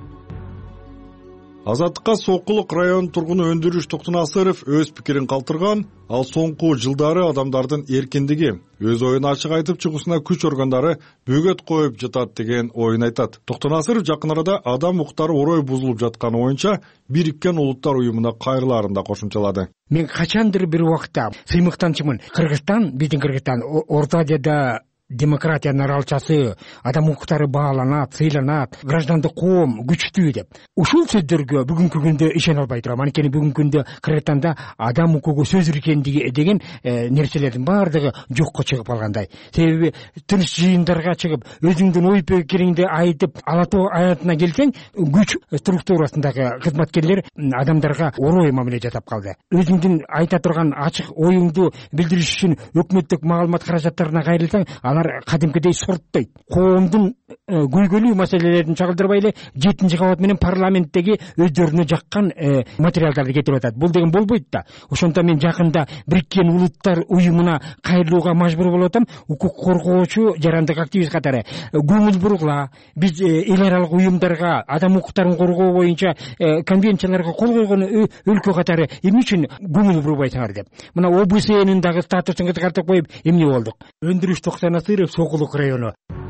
Азаттыкка Сокулук районунун тургуну Өндүрүш Токтонасыров өз пикирин калтырган. Ал соңку жылдары адамдардын эркиндиги, өз оюн ачык айтып чыгуусуна күч органдары бөгөт коюп жатат деген оюн айтат. Токтонасыров жакын арада адам укуктары орой бузулуп жатканы боюнча Бириккен Улуттар уюмуна кайрылаарын да кошумчалады. Мен качандыр бир убакта сыймыктанчымын. Кыргызстан, биздин Кыргызстан Орто Азияда демократиянын аралчасы, адам укуктары бааланат, сыйланат, граждандык коом күчтүү деп. Ушул сөздөргө бүгүнкү күндө ишене албай турам. Анткени бүгүнкү күндө Кыргызстанда адам укугу сөз эркиндиги деген э, нерселердин баардыгы жокко чыгып калгандай. Себеби тыныч жыйындарга чыгып, өзүңдүн ой пикириңди айтып, алатоо аятына келсең, күч структурасындагы кызматкерлер адамдарга орой мамиле жасап калды. Өзүңдүн айта турган ачык оюңду билдириш үчүн өкмөттүк маалымат каражаттарына кайрылсаң, алар кадимкидей сорттойт. Коомдун көйгөлүү маселелерин чагылдырбай эле жетинчи кабат менен парламенттеги өздөрүнө жаккан материалдарды кетирип атат. Бул деген болбойт да. Ошондо мен жакында Бириккен Улуттар уюмуна кайрылууга мажбур болуп атам. Укук коргоочу жарандык активист катары көңүл бургула. Биз эл аралык уюмдарга адам укуктарын коргоо боюнча конвенцияларга кол койгон өлкө катары эмне үчүн көңүл бурбайсыңар деп. Мына О Б S'нин дагы статусун кыскартып коюп эмне болдук. Өндүрүш Токтонасыров, Сокулук району.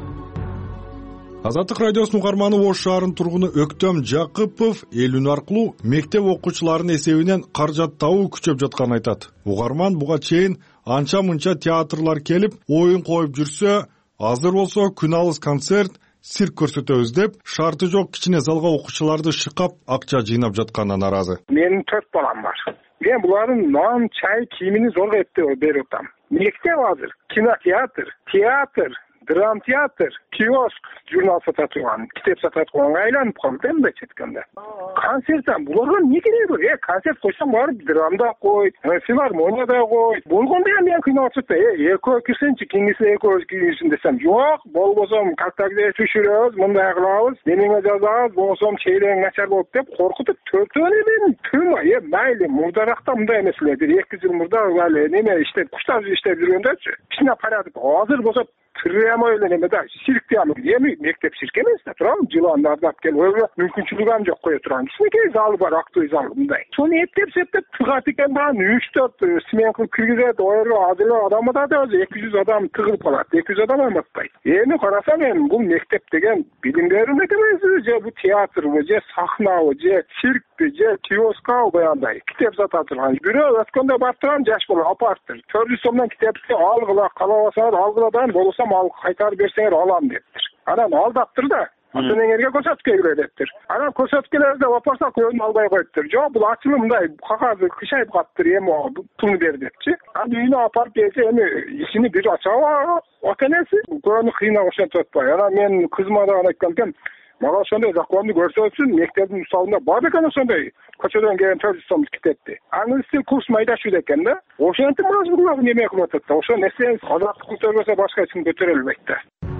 Азаттык радиосунун угарманы Ош шаарынын тургуну Өктөм Жакыпов эл үн аркылуу мектеп окуучуларынын эсебинен каражат табуу күчөп жатканын айтат. Угарман буга чейин анча мынча театрлар келип, оюн коюп жүрсө, азыр болсо күн алыс концерт, цирк көрсөтөбүз деп, шарты жок кичине залга окуучуларды шыкап, акча жыйнап жатканына наразы. Менин төрт балам бар. Мен булардын нан, чай, кийимини зорго эптеп берип атам. Мектеп азыр, кинотеатр, театр, драм театр, киоск, журнал сата турган, китеп сата турганга айланып калды мындайча айтканда. Концерттен буларга эмне кереги бар? Э, концерт койсоң барып драмда кой, филармонияда кой. Болгондо эми мен кыйнап атып, э, экөө кирсенчи, кеңесе экөөбүз кирсин десем, жок, болбосом контактте түшүрөбүз, мындай кылабыз, эмеңе жазабыз, болсом чейрең начар болуп деп коркутуп төртөөнү мен түм ай, майли мурдаракта мындай эмеселер, бир эки жыл мурда алы неме иштеп, куштар иштеп жүргөндөрчү. Кичине порядок. Азыр болсо прямо эле неме да, сиркте аны эми мектеп сирк эмес да, туурабы? Жылан ардап келип, өзү мүмкүнчүлүгү ам жок кое турган. Кичинекей залы бар, актовый зал мындай. Сону эптеп септеп тыгат экен да, үч төрт смен кылып киргизет, ойру азыр адам да өзү эки жүз адам тыгылып калат, эки жүз адам алматпайт. Эми карасам мен бул мектеп деген билим берүү мекемеси же бу театрбы, же сахнабы, же циркпи, же киоскабы баягындай китеп сата турган. Бирөө өткөндө барып турган жаш бала апарыптыр. төрт жүз сомдон китепти алгыла, каалабасаңар алгыладан, болбосо ал кайтарып берсеңер алам дептир. Анан алдаптыр да. Атаңерге көрсөткө келет дептир. Анан көрсөткөлөрдө опорса көбүн албай коюптур. Жок, бул ачылым мындай кагазы кышайып каптыр, эми пулну бер депчи. Анан үйүнө апарып берсе, эми ичини бир ачабы, отенеси көбүнү кыйнап ошентип атпайбы. Анан мен кызыма да айткам экен, мага ошондой законду көрсөтсүн, мектептин усалында бар экен ошондой көчөдөн келген төрт жүз сомдук китепти. Англис курс майдашуу экен да. Ошентип мажбурлап неме кылып атат да. Ошо нерсени азаттык көтөрбөсө башка эч ким көтөрө албайт да.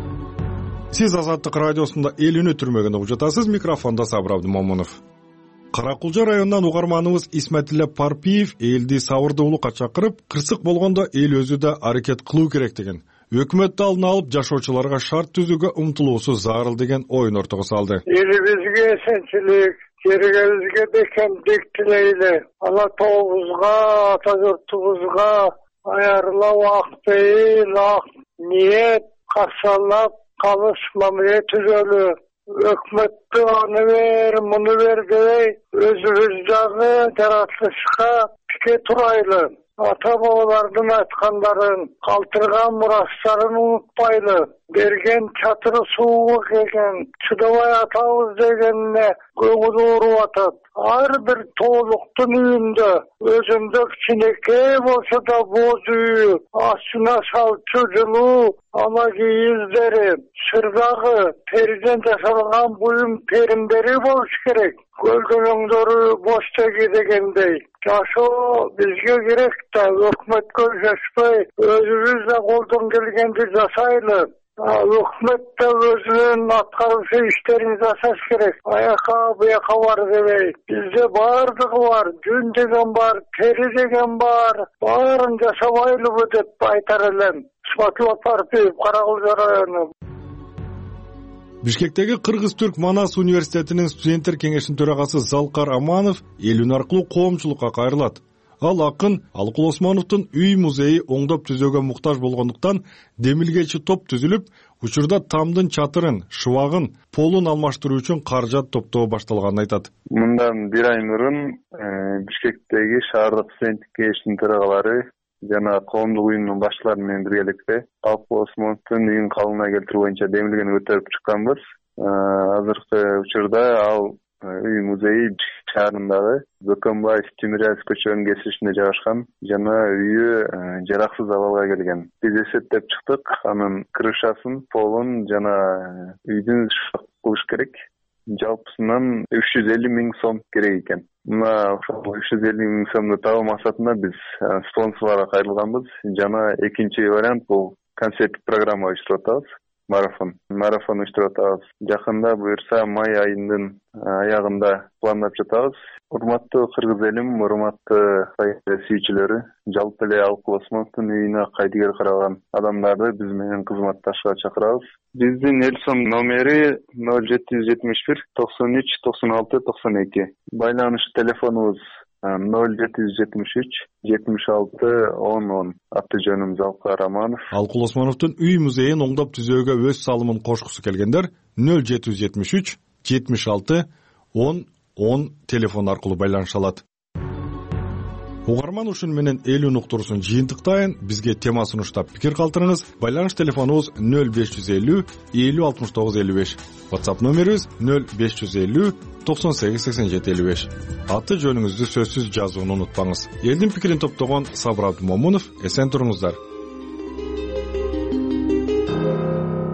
Сиз Азаттык радиосунда эл үнү түрмөгүн угуп жатасыз. Микрофондо Сабыр Абдымомунов. Каракулжа районунан угарманыбыз Исматилла Парпиев элди сабырдуулукка чакырып, кырсык болгондо эл өзү да аракет кылуу керек деген, өкмөттү алдына алып жашоочуларга шарт түзүүгө умтулуусу зарыл деген оюн ортого салды. Элибизге эсенчилик, келгенибизге бекемдик тилейли. Ала тобузга, ата журтубузга аярлап ак пейил, ак ниет каршылап калыш мамиле түзөлү. Өкмөттү аны бер, муну бер дебей, өзүбүз дагы жаратылышка тике турайлы. Ата бабалардын айткандарын, калтырган мурастарын унутпайлы. Берген чатыры сууга келген, чыдабай атабыз дегенине көңүл ооруп атат. Ар бир тоолуктун үйүндө өзүндө кичинекей болсо да боз үйү, астына салчу жылуу ана кийиздери, сырдагы териден жасалган буюм теримдери болуш керек. Көлгөлөңдөрү бош теги дегендей. Жашоо бизге керек да, өкмөткө жашпай, өзүбүз да колдон келгенди жасайлы. Өкмөт да өзүнүн аткаруучу иштерин жасаш керек. Аяка буяка бар дебей. Бизде бардыгы бар, жүн деген бар, тери деген бар. Баарын жашабайлыбы деп айтар элем. Исматилла Парпиев, Каракулжа району. Бишкектеги Кыргыз-Түрк Манас университетинин студенттер кеңешинин төрагасы Залкар Аманов эл үн аркылуу коомчулукка кайрылат. Ал акын Алкул Осмоновдун үй музейи оңдоп түзөөгө муктаж болгондуктан демилгечи топ түзүлүп, учурда тамдын чатырын, шыбагын, полун алмаштыруу үчүн каражат топтоо башталганын айтат. Мындан бир ай мурун Бишкектеги шаардык студенттик кеңештин төрагалары жана коомдук уюмдун башчылары менен биргеликте Алкул Осмоновдун үйүн калыбына келтирүү боюнча демилгени көтөрүп чыкканбыз. Азыркы учурда ал үй музейи шаарындагы Бөкөнбаев Тимирязев көчөлөрүнүн кесишинде жайгашкан жана үйү жараксыз абалга келген. Биз эсептеп чыктык, анын крышасын, полун жана үйдүн кылыш керек. Жалпысынан үч жүз элүү миң сом керек экен. Мына ошол үч жүз элүү миң сомду табуу максатында биз спонсорлорго кайрылганбыз. Жана экинчи вариант бул концерттик программа уюштуруп атабыз. Марафон. Марафон уюштуруп атабыз. Жакында буюрса май айынын аягында пландап жатабыз. Урматтуу кыргыз элим, урматтуу саясий сүйүүчүлөрү, жалпы эле Алкул Осмоновдун үйүнө кайдыгер караган адамдарды биз менен кызматташууга чакырабыз. Биздин эл сон номери ноль жети жүз жетимиш бир токсон үч токсон алты токсон эки. Байланыш телефонубуз ноль жети жүз жетимиш үч жетимиш алты он он. Аты жөнүм Залкар Аманов. Алкул Осмоновдун үй музейин оңдоп түзөөгө өз салымын кошкусу келгендер ноль жети жүз жетимиш үч жетимиш алты он он телефон аркылуу байланыша алат. Угарман ушун менен эл үн уктуруусун жыйынтыктайын. Бизге тема сунуштап пикир калтырыңыз. Байланыш телефонубуз ноль беш жүз элүү элүү алтымыш тогуз элүү беш. WhatsApp номерибиз ноль беш жүз элүү токсон сегиз сексен жети элүү беш. Аты жөнүңүздү сөзсүз жазууну унутпаңыз. Элдин пикирин топтогон Сабыр Абдымомунов. Эсен туруңуздар.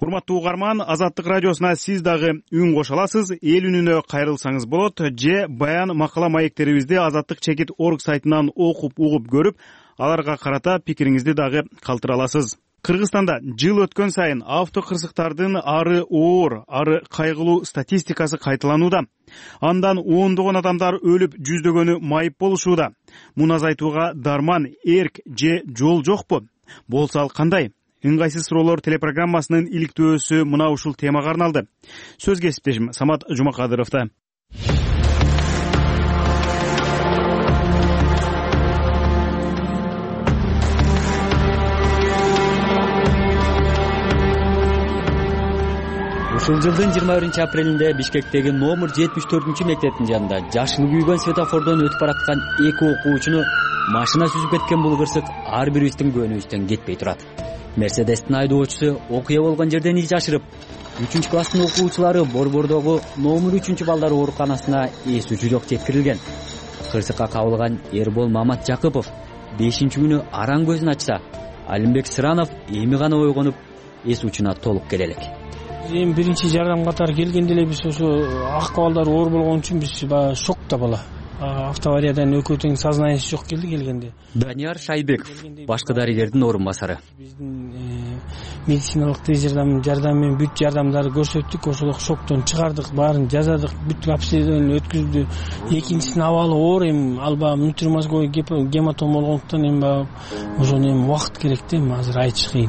урматтуу угарман, Азаттык радиосуна сиз дагы үн кошо аласыз. Эл үнүнө кайрылсаңыз болот же баян макала маектерибизди Азаттык чекит орг сайтынан окуп угуп көрүп, аларга карата пикириңизди дагы калтыра аласыз. Кыргызстанда жыл өткөн сайын авто кырсыктардын ары оор, ары кайгылуу статистикасы кайталанууда. Андан ондогон адамдар өлүп, жүздөгөнү майып болушууда. Муну азайтууга дарман, эрк же жол жокпу? Болсо ал кандай? Ыңгайсыз суроолор телепрограммасынын иликтөөсү мына ушул темага арналды. Сөз кесиптешим Самат Жумакадыровда. Ушул жылдын жыйырма биринчи апрелинде Бишкектеги номер жетимиш төртүнчү мектептин жанында жашыны күйгөн светофордон өтүп бараткан эки окуучуну машина сүзүп кеткен бул кырсык ар бирибиздин көңүлүбүздөн кетпей турат. Мерседестин айдоочусу окуя болгон жерден из жашырып, үчүнчү класстын окуучулары Борбордогу номер үчүнчү балдар ооруканасына эс үчү жок жеткирилген. Кырсыкка кабылган Эрбол Мамат Жакыпов бешинчи күнү араң көзүн ачса, Алимбек Сыранов эми гана ойгонуп, эс учуна толук келе элек. Эми биринчи жардам катары келгенде эле биз ошо акыбалдар оор болгон үчүн биз баягы шокто бала. Автоавариядан экөө тең сознаниясы жок келди келгенде. Данияр Шайбеков, башкы дарыгердин орун басары. Биздин медициналык тез жардам жардам менен бүт жардамдарды көрсөттүк, ошол шоктон чыгардык, баарын жазадык, бүт обследование өткөздү. Экинчисинин абалы оор, эми ал баягы внутримозговой гематом болгондуктан эми баягы ошону эми убакыт керек да, эми азыр айтыш кыйын.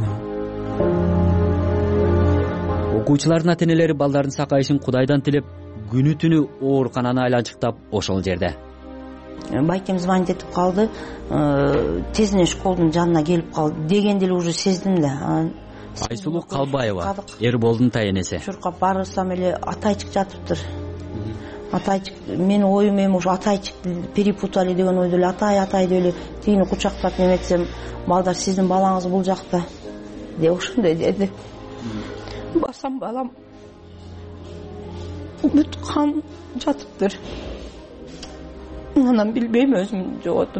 Окуучулардын ата-энелери балдардын сакайышын Кудайдан тилеп, күнү түнү оорукананы айланчыктап ошол жерде. Байкем звонить этип калды, тезине школдун жанына келип калды дегенде эле уже сездим да. Айсулуу Калбаева, Эрболдун тайенеси. Чуркап барсам эле атайчык жатыптыр. Атайчык, менин оюм эми ушу атайчыкты перепутали деген ойдо эле атай атай деп эле тигини кучактап неметсем, балдар сиздин балаңыз бул жакта деп ошондой деди. Басам балам бүт кан жатыптыр. Анан билбейм, өзүм жоготуп.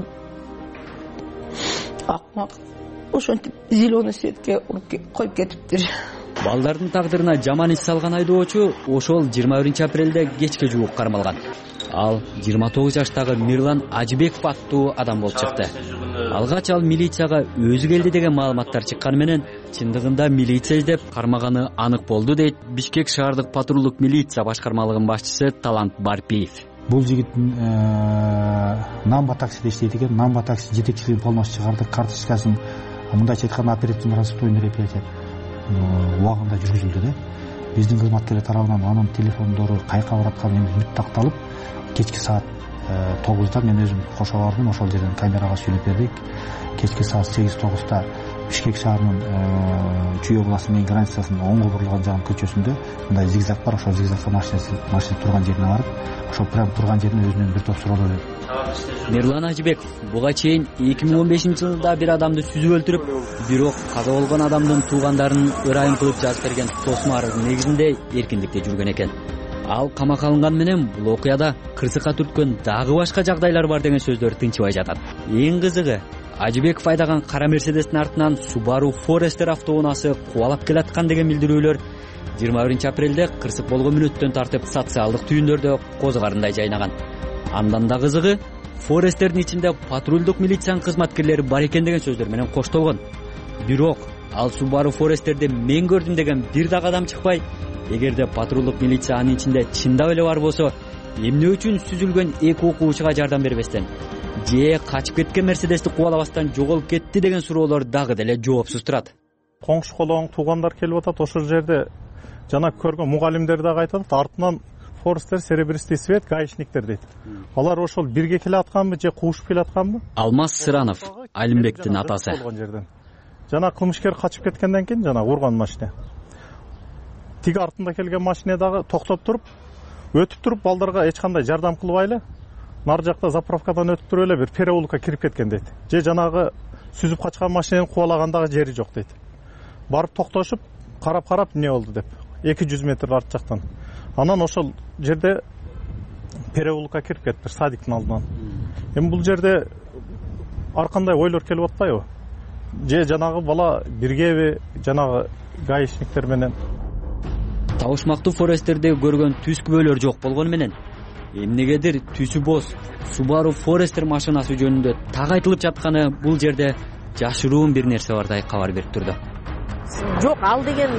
Акмак ошентип зеленый светке коюп кетиптир. Балдардын тагдырына жаман ис салган айдоочу ошол жыйырма биринчи апрелде кечке жуук кармалган. Ал жыйырма тогуз жаштагы Мирлан Ажыбеков аттуу адам болуп чыкты. Алгач ал милицияга өзү келди деген маалыматтар чыкканы менен чындыгында милиция издеп кармаганы анык болду дейт Бишкек шаардык патрулдук милиция башкармалыгынын башчысы Талант Барпиев. Бул жигит Намба таксиде иштейт экен. Намба такси жетекчилиги полномочия чыгарды, карточкасын мындайча айтканда оперативно-розыскной мероприятие убагында жүргүзүлдү да. Биздин кызматкерлер тарабынан анын телефондору кайка баратканы бүт такталып, кечки саат тогузда мен өзүм кошо бардым, ошол жерден камерага сүйлөп бердик. Кечки саат сегиз тогузда Бишкек шаарынын Чүй областынын границасынын оңго бурулган жагын көчөсүндө мындай зигзаг бар, ошол зигзагга машинасы машина турган жерине барып, ошол прям турган жеринен өзүнөн бир топ суроолор берди. Мирлан Ажыбеков буга чейин эки миң он бешинчи жылда бир адамды сүзүп өлтүрүп, бирок каза болгон адамдын туугандарын ырайым кылып жазып берген тосма арыздын негизинде эркиндикте жүргөн экен. Ал камакка алынган менен бул окуяда кырсыкка түрткөн дагы башка жагдайлар бар деген сөздөр тынчыбай жатат. Эң кызыгы, Ажыбеков айдаган кара Мерседестин артынан Subaru Forester автоунаасы кубалап келаткан деген билдирүүлөр жыйырма биринчи апрелде кырсык болгон мүнөттөн тартып социалдык түйүндөрдө козугарындай жайнаган. Андан да кызыгы, Foresterdин ичинде патрулдук милициянын кызматкерлери бар экен деген сөздөр менен коштолгон. Бирок ал Subaru Foresterди мен көрдүм деген бир дагы адам чыкпай, эгерде патрулдук милиция анын ичинде чындап эле бар болсо, эмне үчүн сүзүлгөн эки окуучуга жардам бербестен же качып кеткен Мерседести кубалабастан жоголуп кетти деген суроолор дагы деле жоопсуз турат. Коңшу колоң туугандар келип атат, ошол жерде жана көргөн мугалимдер дагы айтат, артынан Forester серебристый свет гаишниктер дейт. Алар ошол бирге келе атканбы же куушуп келе атканбы? Алмаз Сыранов, Алимбектин атасы. Жана кылмышкер качып кеткенден кийин жана урган машина. Тиги артында келген машина дагы токтоп туруп, өтүп туруп балдарга эч кандай жардам кылбайлы, нар жакта заправкадан өтүп туруп эле бир переулокко кирип кеткен дейт. Же жанагы сүзүп качкан машинаны кубалагандагы жери жок дейт. Барып токтошуп, карап-карап эмне болду деп, эки жүз метр арт жактан. Анан ошол жерде переулокко кирип кетиптир, садиктин алдынан. Эми бул жерде ар кандай ойлор келип атпайбы? же жанагы бала биргеби жанагы гаишниктер менен. Табышмактуу Форестерде көргөн түз күбөлөр жок болгону менен эмнегедир түсү боз Subaru Forester машинасы жөнүндө так айтылып жатканы бул жерде жашыруун бир нерсе бардай кабар берип турду. Жок, ал деген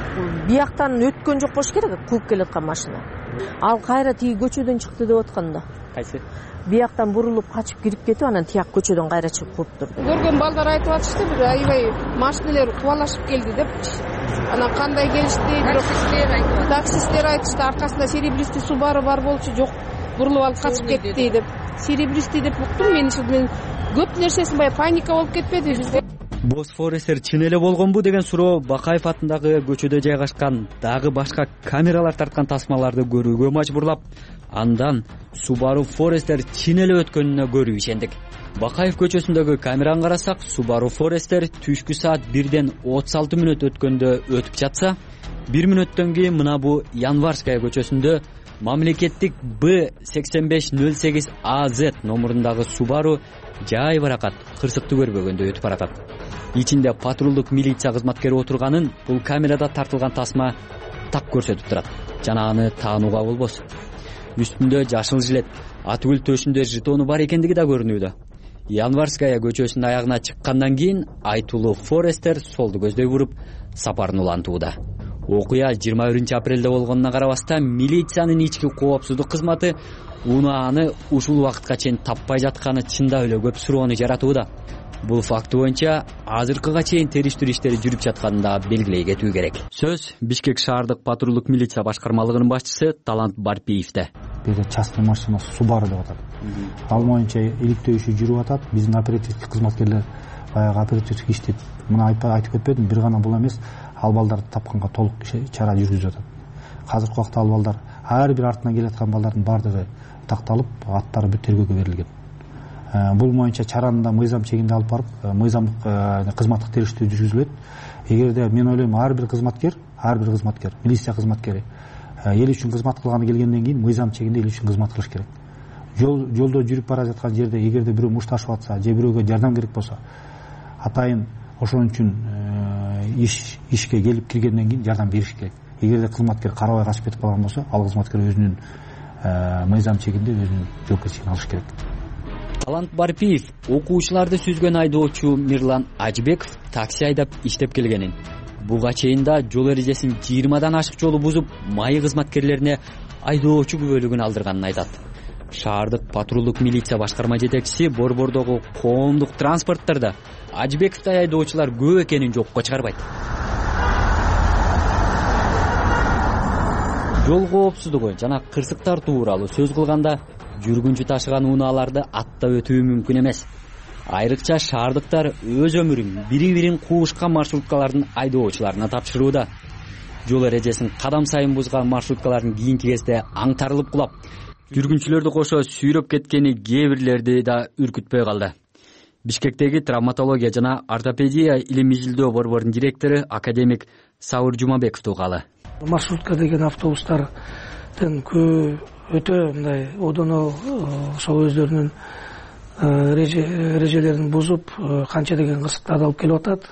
бияктан өткөн жок болуш керек, кууп келаткан машина. Ал кайра тиги көчөдөн чыкты деп атканда. Кайсы? Бияктан бурулуп качып кирип кетип, анан тияк көчөдөн кайра чыгып кууп турду. Көргөн балдар айтып атышты, бир аябай машиналар кубалашып келди депчи. Анан кандай келишти, бирок таксисттер айтышты, аркасында серебристый Subaru бар болчу, жок, бурулуп алып качып кетти деп. Серебристый деп уктум, мен мен көп нерсесин баягы паника болуп кетпеди бизде. Боз Forester чын эле болгонбу деген суроо Бакаев атындагы көчөдө жайгашкан дагы башка камералар тарткан тасмаларды көрүүгө мажбурлап, андан Subaru Forester чын эле өткөнүнө көрүү ишендик. Бакаев көчөсүндөгү камераны карасак, Subaru Forester түшкү саат бирден отуз алты мүнөт өткөндө өтүп жатса, бир мүнөттөн кийин мына бу Январская көчөсүндө мамлекеттик Б сексен беш нөл сегиз А З номурундагы Subaru жай баракат кырсыкты көрбөгөндөй өтүп баратат. Ичинде патрулдук милиция кызматкери отурганын бул камерада тартылган тасма так көрсөтүп турат. Жана аны таанууга болбос. Үстүндө жашыл жилет, атүгүл төшүндө жетону бар экендиги да көрүнүүдө. Январская көчөсүнүн аягына чыккандан кийин айтылуу Forester солду көздөй буруп сапарын улантууда. Окуя жыйырма биринчи апрелде болгонуна карабастан милициянын ички коопсуздук кызматы унааны ушул убакытка чейин таппай жатканы чындап эле көп суроону жаратууда. Бул факт боюнча азыркыга чейин териштирүү иштери жүрүп жатканын да белгилей кетүү керек. Сөз Бишкек шаардык патрулдук милиция башкармалыгынын башчысы Талант Барпиевде. Бизде частный машина Subaru деп атат. Ал боюнча иликтөө иши жүрүп атат. Биздин оперативдик кызматкерлер баягы оперативдик иштеп, мына айтып кетпедим, бир гана бул эмес, ал балдарды тапканга толук чара жүргүзүп атат. Азыркы убакта ал балдар ар бир артынан келаткан балдардын баардыгы такталып, аттары бүт тергөөгө берилген. Бул боюнча чараны да мыйзам чегинде алып барып, мыйзамдык кызматтык териштирүү жүргүзүлөт. Эгерде мен ойлойм, ар бир кызматкер, ар бир кызматкер, милиция кызматкери эл үчүн кызмат кылганы келгенден кийин мыйзам чегинде эл үчүн кызмат кылыш керек. Жол жолдо жүрүп бара жаткан жерде эгерде бирөө мушташып атса, же бирөөгө жардам керек болсо, атайын ошон үчүн иш ишке келип киргенден кийин жардам бериш керек. Эгерде кызматкер карабай качып кетип калган болсо, ал кызматкер өзүнүн мыйзам чегинде өзүнүн жоопкерчилигин алыш керек. Талант Барпиев окуучуларды сүзгөн айдоочу Мирлан Ажбеков такси айдап иштеп келгенин, буга чейин да жол эрежесин жыйырмадан ашык жолу бузуп, майы кызматкерлерине айдоочу күбөлүгүн алдырганын айтат. Шаардык патрулдук милиция башкарма жетекчиси борбордогу коомдук транспорттарда Ажбековтай айдоочулар көп экенин жокко чыгарбайт. Жол коопсуздугу жана кырсыктар тууралуу сөз кылганда жүргүнчү ташыган унааларды аттап өтүү мүмкүн эмес. Айрыкча шаардыктар өз өмүрүн бири-бирин куушкан маршруткалардын айдоочуларына тапшырууда. Жол эрежесин кадам сайын бузган маршруткалардын кийинки кезде аңтарылып кулап, жүргүнчүлөрдү кошо сүйрөп кеткени кээ бирлерди да үркүтпөй калды. Бишкектеги травматология жана ортопедия илим изилдөө борборунун директору академик Сауыр Жумабеков тугалы. Маршрутка деген автобустардын көп өтө мындай одоно ошол өздөрүнүн эрежелерин бузуп, канча деген кырсыктарды алып келип атат.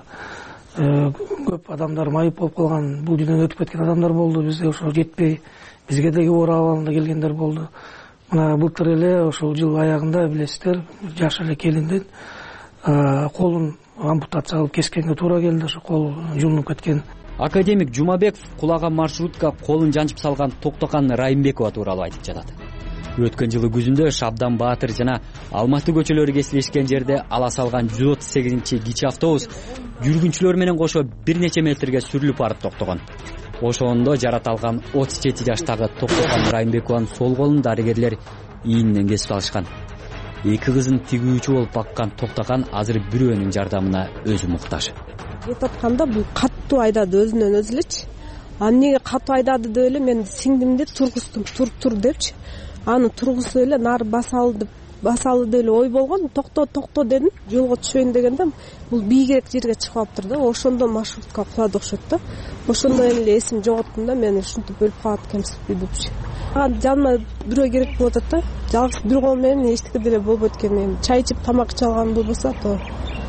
Көп адамдар майып болуп калган, бул жөнүндө өтүп кеткен адамдар болду. Бизде ошол жетпей, бизге деги оор абалында келгендер болду. Мына былтыр эле ошол жыл аягында билесиздер, жаш эле келиндин колун ампутация кылып кескенге туура келди, ошо кол жулунуп кеткен. Академик Жумабеков кулаган маршрутка колун жанчып салган Токтокан Райымбекова тууралуу айтып жатат. Өткөн жылы күзүндө Шабдан Баатыр жана Алматы көчөлөрү кесилишкен жерде ала салган жүз отуз сегизинчи кичи автобус жүргүнчүлөр менен кошо бир нече метрге сүрүлүп барып токтогон. Ошондо жарат алган отуз жети жаштагы Токтокан Райымбекованын сол колун дарыгерлер ийинен кесип алышкан. Эки кызын тигүүчү болуп баккан Токтокан азыр бирөөнүн жардамына өзү муктаж. Кетип атканда бул каттуу айдады өзүнөн өзү элечи. А эмнеге каттуу айдады деп эле мен сиңдимди тургуздум, тур тур депчи. Аны тургузуп эле нары басалы деп басалы деп эле ой болгон. Токто токто дедим, жолго түшөйүн дегенде бул бийгерек жерге чыгып алыптыр да. Ошондо маршрутка кулады окшойт да. Ошондо эле эсим жоготтум да, мен ушинтип өлүп калат экенбиз депчи. Ага жаныма бирөө керек болуп атат да. Жалгыз бир кол менен эчтеке деле болбойт экен. Эми чай ичип тамак иче алган болбосо то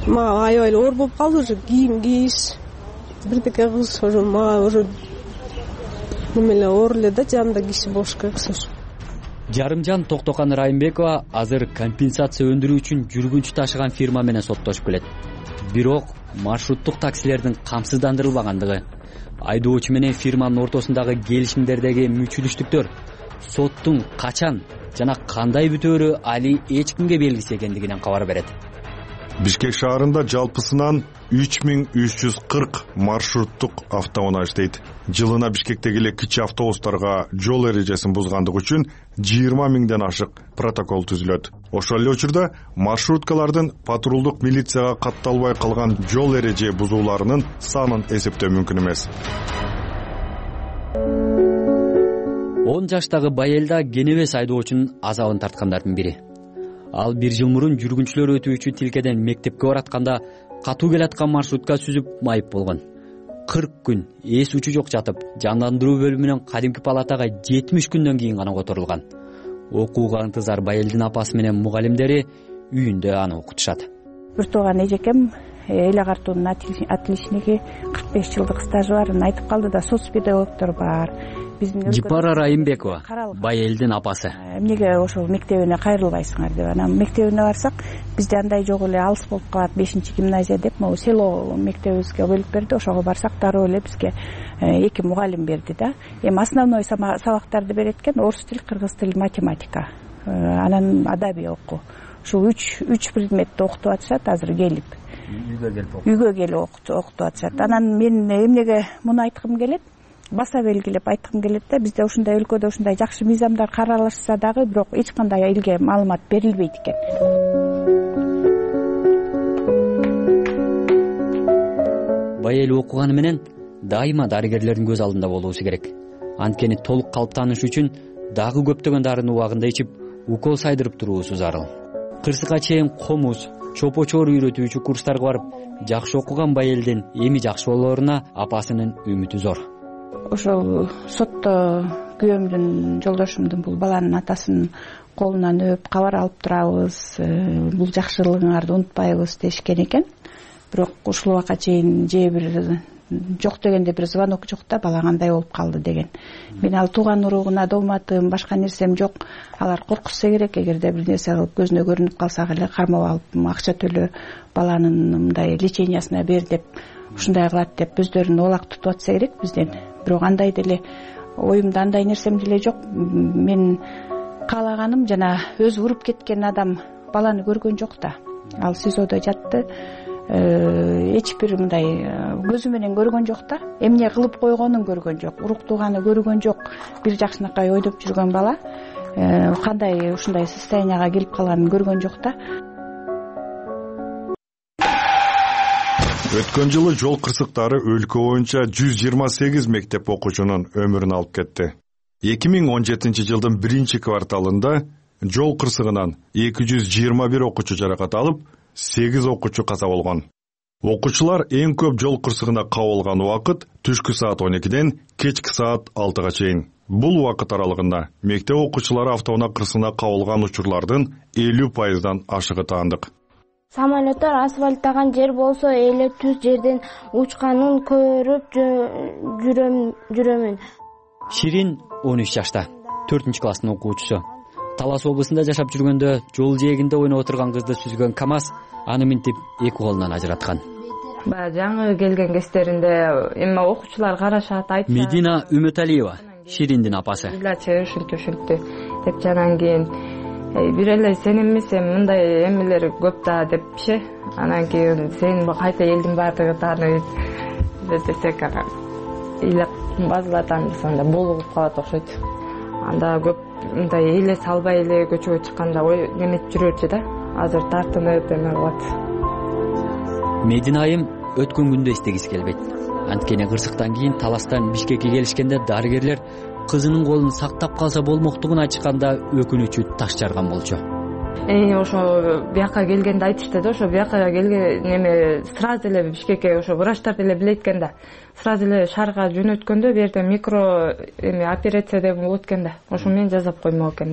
мага аябай эле оор болуп калды. Уже кийим кийиш бирдеке кылыш уже мага уже неме эле оор эле да, жанында киши болуш керек ошо. Жарымжан Токтокан Райымбекова азыр компенсация өндүрүү үчүн жүргүнчү ташыган фирма менен соттошуп келет. Бирок маршруттук таксилердин камсыздандырылбагандыгы, айдоочу менен фирманын ортосундагы келишимдердеги мүчүлүштүктөр соттун качан жана кандай бүтөөрү али эч кимге белгисиз экендигинен кабар берет. Бишкек шаарында жалпысынан үч миң үч жүз кырк маршруттук автоунаа иштейт. Жылына Бишкектеги эле кичи автобустарга жол эрежесин бузгандык үчүн жыйырма миңден ашык протокол түзүлөт. Ошол эле учурда маршруткалардын патрулдук милицияга катталбай калган жол эреже бузууларынын санын эсептөө мүмкүн эмес. он жаштагы Байелда кенебес айдоочунун азабын тарткандардын бири. Ал бир жыл мурун жүргүнчүлөр өтүүчү тилкеден мектепке баратканда катуу келаткан маршрутка сүзүп майып болгон. кырк күн эс учу жок жатып, жандандыруу бөлүмүнөн кадимки палатага жетимиш күндөн кийин гана которулган. Окууга ынтызар Байелдин апасы менен мугалимдери үйүндө аны окутушат. Бир тууган эжекем эле картуунун отличниги, кырк беш жылдык стажы бар, айтып калды да, соцпедагогдор бар. Жипара Райымбекова, Байелдин апасы. Эмнеге ошол мектебине кайрылбайсыңар деп. Анан мектебине барсак, бизде андай жок эле, алыс болуп калат, бешинчи гимназия деп, могу село мектебибизге бөлүп берди. Ошого барсак, дароо эле бизге эки мугалим берди да. Эми основной сабактарды берет экен, орус тил, кыргыз тил, математика. Анан адабий окуу. Ушул үч үч предметти окутуп атышат азыр келип. Үйгө келип окуп. Үйгө келип окутуп атышат. Анан мен эмнеге муну айткым келет? Баса белгилеп айткым келет да, бизде ушундай өлкөдө ушундай жакшы мыйзамдар каралышса дагы, бирок эч кандай элге маалымат берилбейт экен. Байел окуганы менен дайыма дарыгерлердин көз алдында болуусу керек. Анткени толук калыптаныш үчүн дагы көптөгөн дарыны убагында ичип, укол сайдырып туруусу зарыл. Кырсыга чейин комуз, чопочор үйрөтүүчү курстарга барып, жакшы окуган Байелдин эми жакшы болооруна апасынын үмүтү зор. Ошол сотто күйөөмдүн, жолдошумдун бул баланын атасынын колунан өп кабар алып турабыз, бул жакшылыгыңарды унутпайбыз дешкен экен. Бирок ушул убакка чейин же бир жок дегенде бир звонок жок да, бала кандай болуп калды деген. Мен ал тууган уругуна дооматым, башка нерсем жок. Алар коркушса керек, эгерде бир нерсе кылып көзүнө көрүнүп калсак эле кармап алып, акча төлө, баланын мындай лечениясына бер деп, ушундай кылат деп өздөрүн олак тутуп атса керек бизден. Бирок андай деле оюмда андай нерсем деле жок. Мен каалаганым жана өзү уруп кеткен адам баланы көргөн жок да. Ал СИЗОдо жатты. Эч бир мындай көзү менен көргөн жок да. Эмне кылып койгонун көргөн жок, уруктууганы көргөн жок. Бир жакшынакай ойдоп жүргөн бала кандай ушундай состоянияга келип калганын көргөн жок да. Өткөн жылы жол кырсыктары өлкө боюнча жүз жыйырма сегиз мектеп окуучунун өмүрүн алып кетти. эки миң он жетинчи жылдын биринчи кварталында жол кырсыгынан эки жүз жыйырма бир окуучу жаракат алып, сегиз окуучу каза болгон. Окуучулар эң көп жол кырсыгына кабылган убакыт түшкү саат он экиден кечки саат алтыга чейин. Бул убакыт аралыгында мектеп окуучулары автоунаа кырсыгына кабылган учурлардын элүү пайыздан ашыгы таандык. Самолеттер асфальттаган жер болсо эле түз жерден учканын көрүп жүрөмүн. Ширин он үч жашта, төртүнчү класстын окуучусу. Талас облусунда жашап жүргөндө жол жээгинде ойноп отурган кызды сүзгөн КАМАЗ аны минтип эки колунан ажыраткан. Баягы жаңы келген кездеринде эми окуучулар карашат, айтышат. Медина Үмөталиева, Шириндин апасы. Илачы ушинтип ушинтип деп жанан кийин бир эле сен эмесең мындай эмелер көп да депчи. Анан кийин сен кайта элдин баардыгы тааныйт десек анан эле базалатам сонда болуп калат окшойт. Анда көп мындай эле салбай эле көчөгө чыкканда ой неметип жүрөрчү да. Азыр тартынып эме кылат. Медина айым өткөн күндө эстегиси келбейт. Анткени кырсыктан кийин Таластан Бишкекке келишкенде дарыгерлер кызынын колун сактап калса болмоктугун айтышканда өкүнүчү таш жарган болчу. Э ошо бияка келгенде айтышты да, ошо бияка келген неме сразу эле Бишкекке ошо врачтар деле билет экен да. Сразу эле шаарга жөнөткөндө бу жерде микро эме операция деп болот экен да. Ошо мен жасап коймок экен да.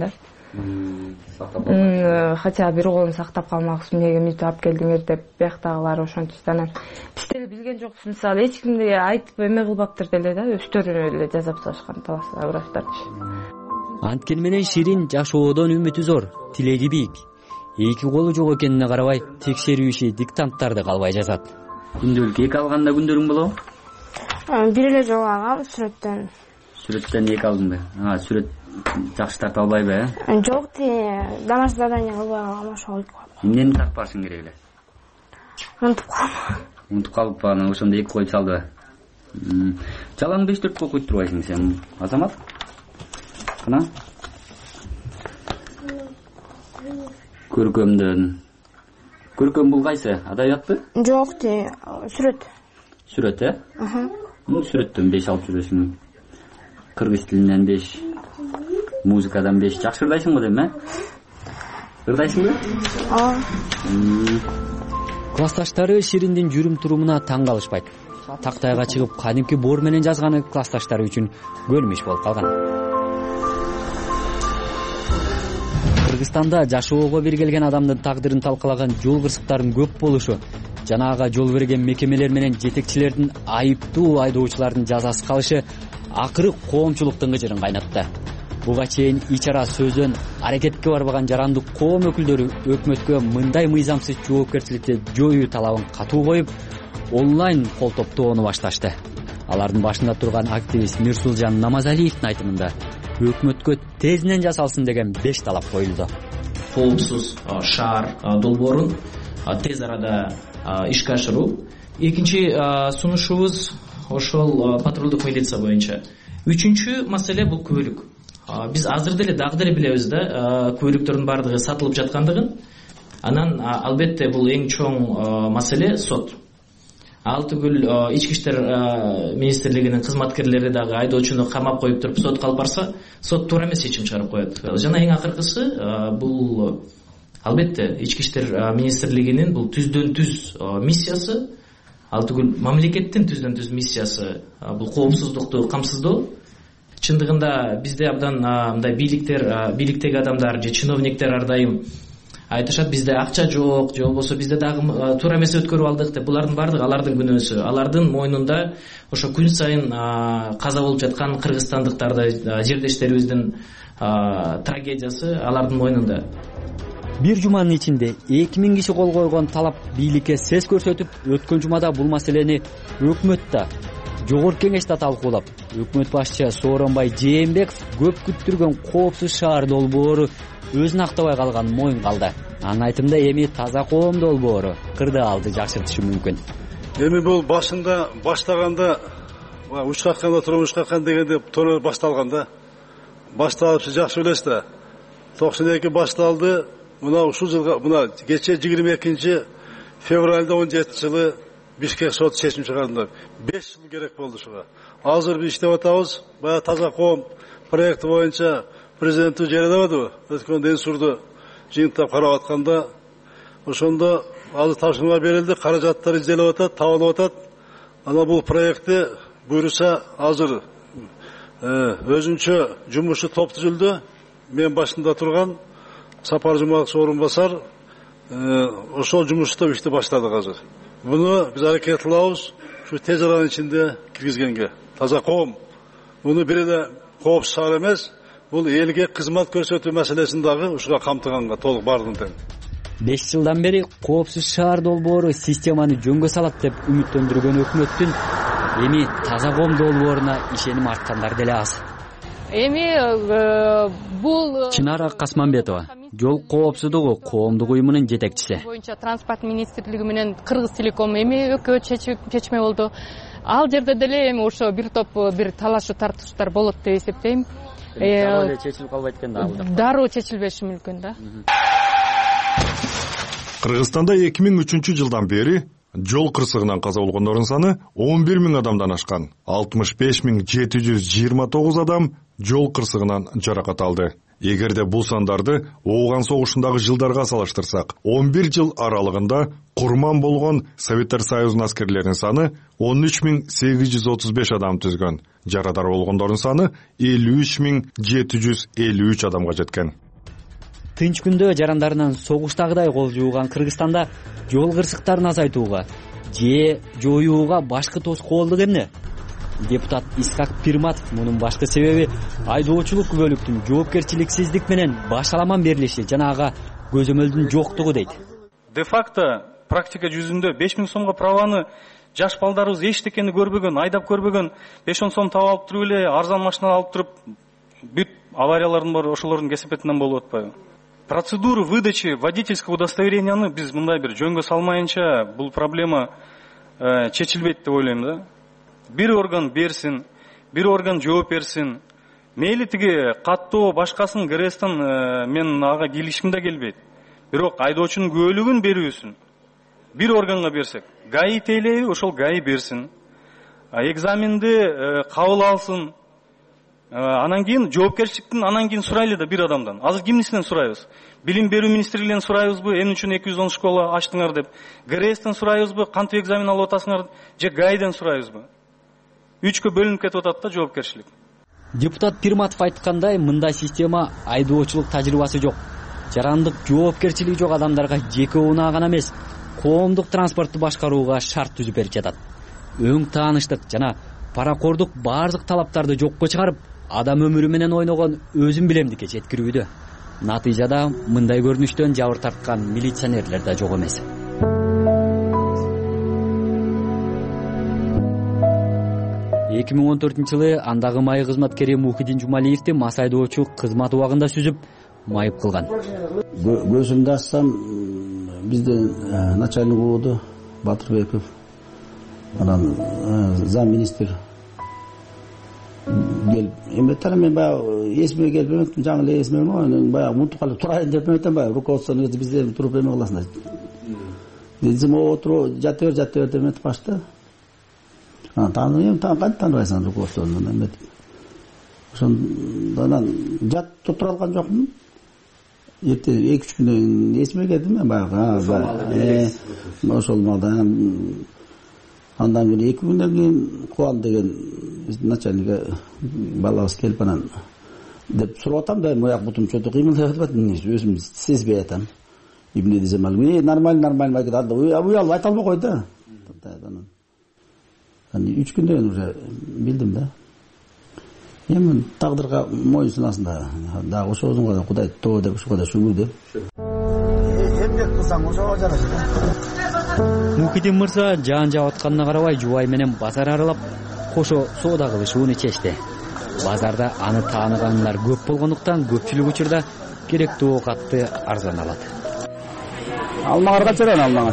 хотя бир колун сактап калмакчы, эмнеге мынтип алып келдиңер деп бияктагылар ошентип анан биз деле билген жокпуз. Мисалы эч кимди айтып эме кылбаптыр деле да, өздөрү эле жасап салышкан талашса врачтардычы. Анткени менен Ширин жашоодон үмүтү зор, тилеги бийик. Эки колу жок экенине карабай, текшерүү иши диктанттарды калбай жазат. Күндөлүк эки алганда күндөрүң болобу? Бир эле жолу алгам сүрөттөн. Сүрөттөн эки алдыңбы? А, сүрөт жакшы тарта албайбы, э? Жок, домашний задание кылбай калгам, ошого өтүп калдым. Эмнени тартып барышың керек эле? Унутуп калдым. Унутуп калып, анан ошондо эки коюп салдыбы? Жалаң беш төрт окуйт турбайсың сен, Азамат? Кана? Көркөмдөн. Көркөм бул кайсы? Адабиятпы? Жок, сүрөт. Сүрөт, э? Аха. Сүрөттөн беш алып жүрөсүң. Кыргыз тилинен беш, музыкадан беш. Жакшы ырдайсыңбы дейм, э? Ырдайсыңбы? Ооба. Классташтары Шириндин жүрүм-турумуна таң калышпайт. Тактайга чыгып, кадимки боор менен жазганы классташтары үчүн көлмүш болуп калган. Кыргызстанда жашоого бир келген адамдын тагдырын талкалаган жол кырсыктарын көп болушу жана ага жол берген мекемелер менен жетекчилердин айыптуу айдоочулардын жазасы калышы акыры коомчулуктун кыжырын кайнатты. Буга чейин ичара сөздөн аракетке барбаган жарандык коом өкүлдөрү өкмөткө мындай мыйзамсыз жоопкерчиликти жоюу талабын катуу коюп, онлайн кол топтоону башташты. Алардын башында турган активист Мирсулжан Намазалиевдин айтымында өкмөткө тезинен жасалсын деген беш талап коюлду. Коопсуз шаар долбоорун тез арада ишке ашыруу. Экинчи сунушубуз ошол патрулдук милиция боюнча. Үчүнчү маселе бул күбөлүк. Биз азыр деле дагы деле билебиз да, күбөлүктөрдүн баардыгы сатылып жаткандыгын. Анан албетте бул эң чоң маселе сот. Ал түгүл ички иштер министрлигинин кызматкерлери дагы айдоочуну камап коюп туруп сотко алып барса, сот туура эмес чечим чыгарып коет. Жана эң акыркысы бул албетте ички иштер министрлигинин бул түздөн түз миссиясы, ал түгүл мамлекеттин түздөн түз миссиясы бул коопсуздукту камсыздоо. Чындыгында бизде абдан мындай бийликтер, бийликтеги адамдар же чиновниктер ар дайым айтышат, бизде акча жок, же болбосо бизде дагы туура эмес өткөрүп алдык деп. Булардын баардыгы алардын күнөөсү. Алардын мойнунда ошо күн сайын каза болуп жаткан кыргызстандыктарды, жердештерибиздин трагедиясы алардын мойнунда. Бир жуманын ичинде эки миң киши кол койгон талап бийликке сес көрсөтүп, өткөн жумада бул маселени өкмөттө Жогорку кеңеште талкуулап, өкмөт башчы Сооронбай Жээнбеков көп күттүргөн коопсуз шаар долбоору өзүн актабай калганын моюн калды. Анын айтымында эми таза коом долбоору кырды алды жакшыртышы мүмкүн. Эми бул башында баштаганда уч какканда туруп уч каккан дегенде тонор башталган да. Башталыпчы жакшы билесиз да. токсон эки башталды. Мына ушул жылга, мына кече жыйырма экинчи февралда он жетинчи жылы Бишкек сот чечим чыгарды. беш жыл керек болду шуга. Азыр биз иштеп атабыз. Бая таза коом проекти боюнча президентту жарыядабадыбы? Өткөн Денсурду жыйынтап карап атканда ошондо азыр тапшырма берилди, каражаттар изделип атат, табылып атат. Ана бул проекти буйруса азыр өзүнчө жумушчу топ түзүлдү. Мен башында турган Сапар Жумалов орун басар ошол жумушта ишти баштадык азыр. Буну биз аракет кылабыз, ушу тез аранын ичинде киргизгенге. Таза коом. Буну бир эле коопсуз шаар эмес, бул элге кызмат көрсөтүү маселесин дагы ушуга камтыганга толук бардым тең. беш жылдан бери коопсуз шаар долбоору системаны жөнгө салат деп үмүттөндүргөн өкмөттүн эми таза коом долбооруна ишеним арткандар деле аз. Эми бул Чынара Касманбетова, жол коопсуздугу коомдук уюмунун жетекчиси. Боюнча транспорт министрлиги менен Кыргыз Телеком эми экөө чечме болду. Ал жерде деле эми ошо бир топ бир талашуу тартыштар болот деп эсептейм. Дароо эле чечилип калбайт экен да ал. Дароо чечилбеши мүмкүн да. Кыргызстанда эки миң үчүнчү жылдан бери жол кырсыгынан каза болгондордун саны он бир миң адамдан ашкан. алтымыш беш миң жети жүз жыйырма тогуз адам жол кырсыгынан жаракат алды. Эгерде бул сандарды Ооган согушундагы жылдарга салыштырсак, он бир жыл аралыгында курман болгон Советтер Союзунун аскерлеринин саны он үч миң сегиз жүз отуз беш адам түзгөн. Жарадар болгондордун саны элүү үч миң жети жүз элүү үч адамга жеткен. тынч күндө жарандарынан согуштагыдай кол жууган Кыргызстанда жол кырсыктарын азайтууга же жоюуга башкы тоскоолдук эмне? Депутат Исхак Пирматов мунун башкы себеби айдоочулук күбөлүктүн жоопкерчиликсиздик менен башаламан берилиши жана ага көзөмөлдүн жоктугу дейт. Де факто практика жүзүндө беш миң сомго праваны жаш балдарыбыз эчтекени көрбөгөн, айдап көрбөгөн, беш он сом таап алып туруп эле арзан машина алып туруп бүт авариялардын баары ошолордун кесепетинен болуп атпайбы? Процедуру выдачи водительского удостоверенияны биз мындай бир жөнгө салмайынча бул проблема э, чечилбейт деп ойлойм да. Бир орган берсин, бир орган жооп берсин. Мейли тиги каттоо башкасын ГРСтен э, мен ага келишим да келбейт. Бирок айдоочунун күбөлүгүн берүүсүн бир органга берсек, ГАИ тейлеби, ошол ГАИ берсин. Экзаменди кабыл алсын. Анан кийин жоопкерчиликтин анан кийин сурайлы да бир адамдан. Азыр кимдисинен сурайбыз? Билим берүү министрлигинен сурайбызбы? Эмне үчүн эки жүз он школа ачтыңар деп? ГРСтен сурайбызбы? Кантип экзамен алып атасыңар? Же ГАИден сурайбызбы? Үчкө бөлүнүп кетип атат да жоопкерчилик. Депутат Пирматов айткандай, мындай система айдоочулук тажрыйбасы жок. Жарандык жоопкерчилиги жок адамдарга жеке унаа гана эмес, коомдук транспортту башкарууга шарт түзүп берип жатат. Өң тааныштык жана паракордук баардык талаптарды жокко чыгарып, адам өмүрү менен ойногон өзүн билемдикке жеткирүүдө. Натыйжада мындай көрүнүштөн жабыр тарткан милиционерлер да жок эмес. эки миң он төртүнчү жылы андагы майы кызматкери Мухидин Жумалиевди мас айдоочу кызмат убагында сүзүп, майып кылган. Көзүмдү ачсам, биздин начальник болду Батырбеков, анан зам министр келип, эметер мен баягы эсиме келип эметтим, жаңы эле эсиме менен баягы мунтуп калып турайын деп эметтим, баягы руководствону бизде туруп эме кыласыңдар. Дедим, отуруп жата бер, жата бер деп эметип башты. Анан тааныйм, кантип тааныбайсың руководствону эметип. Ошондон жатып тура алган жокмун. Эрте эки үч күндөн эсиме келди мен баягы. Ошол маалда андан кийин эки күндөн кийин Кубан деген начальниги балабыз келип анан деп сурап атам да, аяк бутум чөтү кыймылдай атат, өзүм сезбей атам. Эмне десем ал, "Мен нормально, нормально" айтат. Уялып айта албай койду. Анан үч күндөн кийин уже билдим да. Эми тагдырга моюн сунасың да. Дагы ошоңго да Кудай тоо деп ушуга да шүгүр деп. Эмгек кылсаң ошого жарашат. Мухидин мырза жаан жаап атканына карабай жубай менен базар аралап, кошо соода кылышууну чечти. Базарда аны тааныгандар көп болгондуктан көпчүлүк учурда керектүү оокатты арзан алат. Алмаңар качадан алмаңар?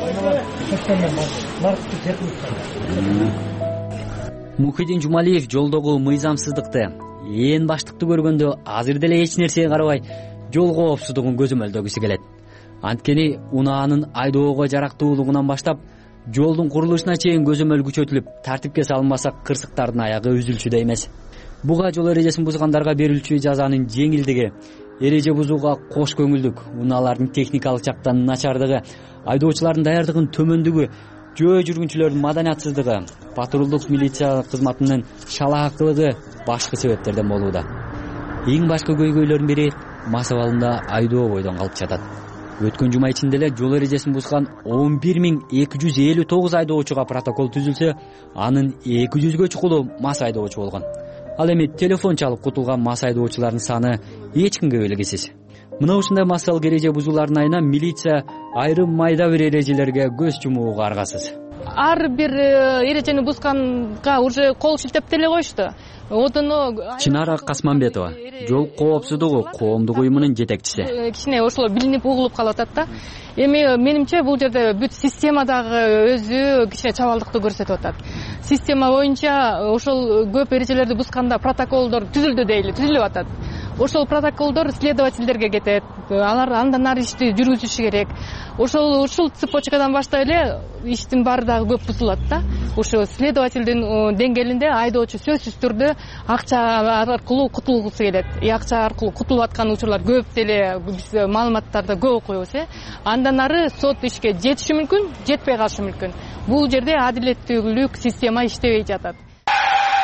Мухидин Жумалиев жолдогу мыйзамсыздыкты, ээн баштыкты көргөндө азыр деле эч нерсеге карабай жол коопсуздугун көзөмөлдөгүсү келет. Анткени унаанын айдоого жарактуулугунан баштап жолдун курулушуна чейин көзөмөл күчөтүлүп, тартипке салынмаса кырсыктардын аягы үзүлчүдөй эмес. Буга жол эрежесин бузгандарга берилчү жазанын жеңилдиги, эреже бузууга кош көңүлдүк, унаалардын техникалык жактан начардыгы, айдоочулардын даярдыгынын төмөндүгү, жөө жүргүнчүлөрдүн маданиятсыздыгы, патрулдук милиция кызматынын шалаакылыгы башкы себептерден болууда. Эң башкы көйгөйлөрдүн бири мас абалында айдоо бойдон калып жатат. Өткөн жума ичинде эле жол эрежесин бузган он бир миң эки жүз элүү тогуз айдоочуга протокол түзүлсө, анын эки жүзгө чукулу мас айдоочу болгон. Ал эми телефон чалып кутулган мас айдоочулардын саны эч кимге белгисиз. Мына ушундай массалык эреже бузуулардын айына милиция айрым майда бир эрежелерге көз жумууга аргасыз. Ар бир эрежени бузганга уже кол шилтеп деле коюшту. Одоно Чынара Касманбетова, жол коопсуздугу коомдук уюмунун жетекчиси. Кичине ошол билинип угулуп калып атат да. Эми менимче бул жерде бүт системадагы өзү кичине чабалдыкты көрсөтүп атат. Система боюнча ошол көп эрежелерди бузганда протоколдор түзүлдү дейли, түзүлүп атат. Ошол протоколдор следовательдерге кетет. Алар андан ары ишти жүргүзүшү керек. Ошол ушул цепочкадан баштап эле иштин баары дагы көп бузулат да. Ошо следовательдин деңгээлинде айдоочу сөзсүз түрдө акча аркылуу кутулгусу келет. И акча аркылуу кутулуп аткан учурлар көп деле биз маалыматтарда көп окуйбуз, э. Андан ары сот ишке жетиши мүмкүн, жетпей калышы мүмкүн. Бул жерде адилеттүүлүк система иштебей жатат.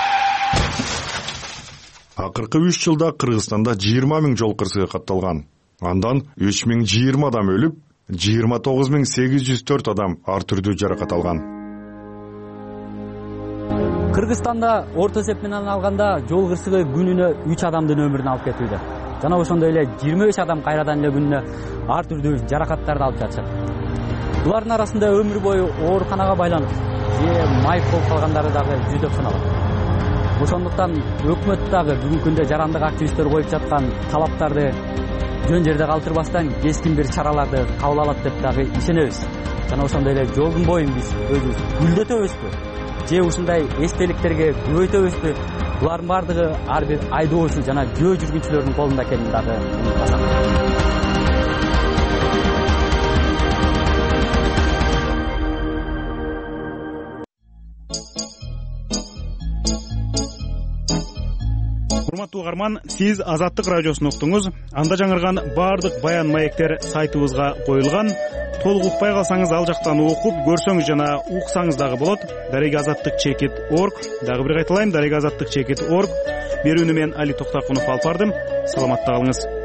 Акыркы үч жылда Кыргызстанда жыйырма миң жол кырсыгы катталган. Андан үч миң жыйырма адам өлүп, жыйырма тогуз миң сегиз жүз төрт адам ар түрдүү жаракат алган. Кыргызстанда орто эсеп менен алганда жол кырсыгы күнүнө үч адамдын өмүрүн алып кетүүдө. Жана ошондой эле жыйырма беш адам кайрадан эле күнүнө ар түрдүү жаракаттарды алып жатышат. Булардын арасында өмүр бою ооруканага байланып же майып болуп калгандары дагы жүздөп саналат. Ошондуктан өкмөт дагы бүгүнкү күндө жарандык активисттер коюп жаткан талаптарды жөн жерде калтырбастан кескин бир чараларды кабыл алат деп дагы ишенебиз. Жана ошондой эле жолдун боюн биз өзүбүз гүлдөтөбүзбү же ушундай эстеликтерге көбөйтөбүзбү? Булардын баардыгы ар бир айдоочу жана жөө жүргүнчүлөрдүн колунда экенин дагы унутпасак. Урматтуу угарман, сиз Азаттык радиосун уктуңуз. Анда жаңырган баардык баян маектер сайтыбызга коюлган. Толук укпай калсаңыз ал жактан окуп, көрсөңүз жана уксаңыз дагы болот. дареги азаттык чекит орг. Дагы бир кайталайм, дареги азаттык чекит орг. Берүүнү мен Али Токтакунов алып бардым. Саламатта калыңыз.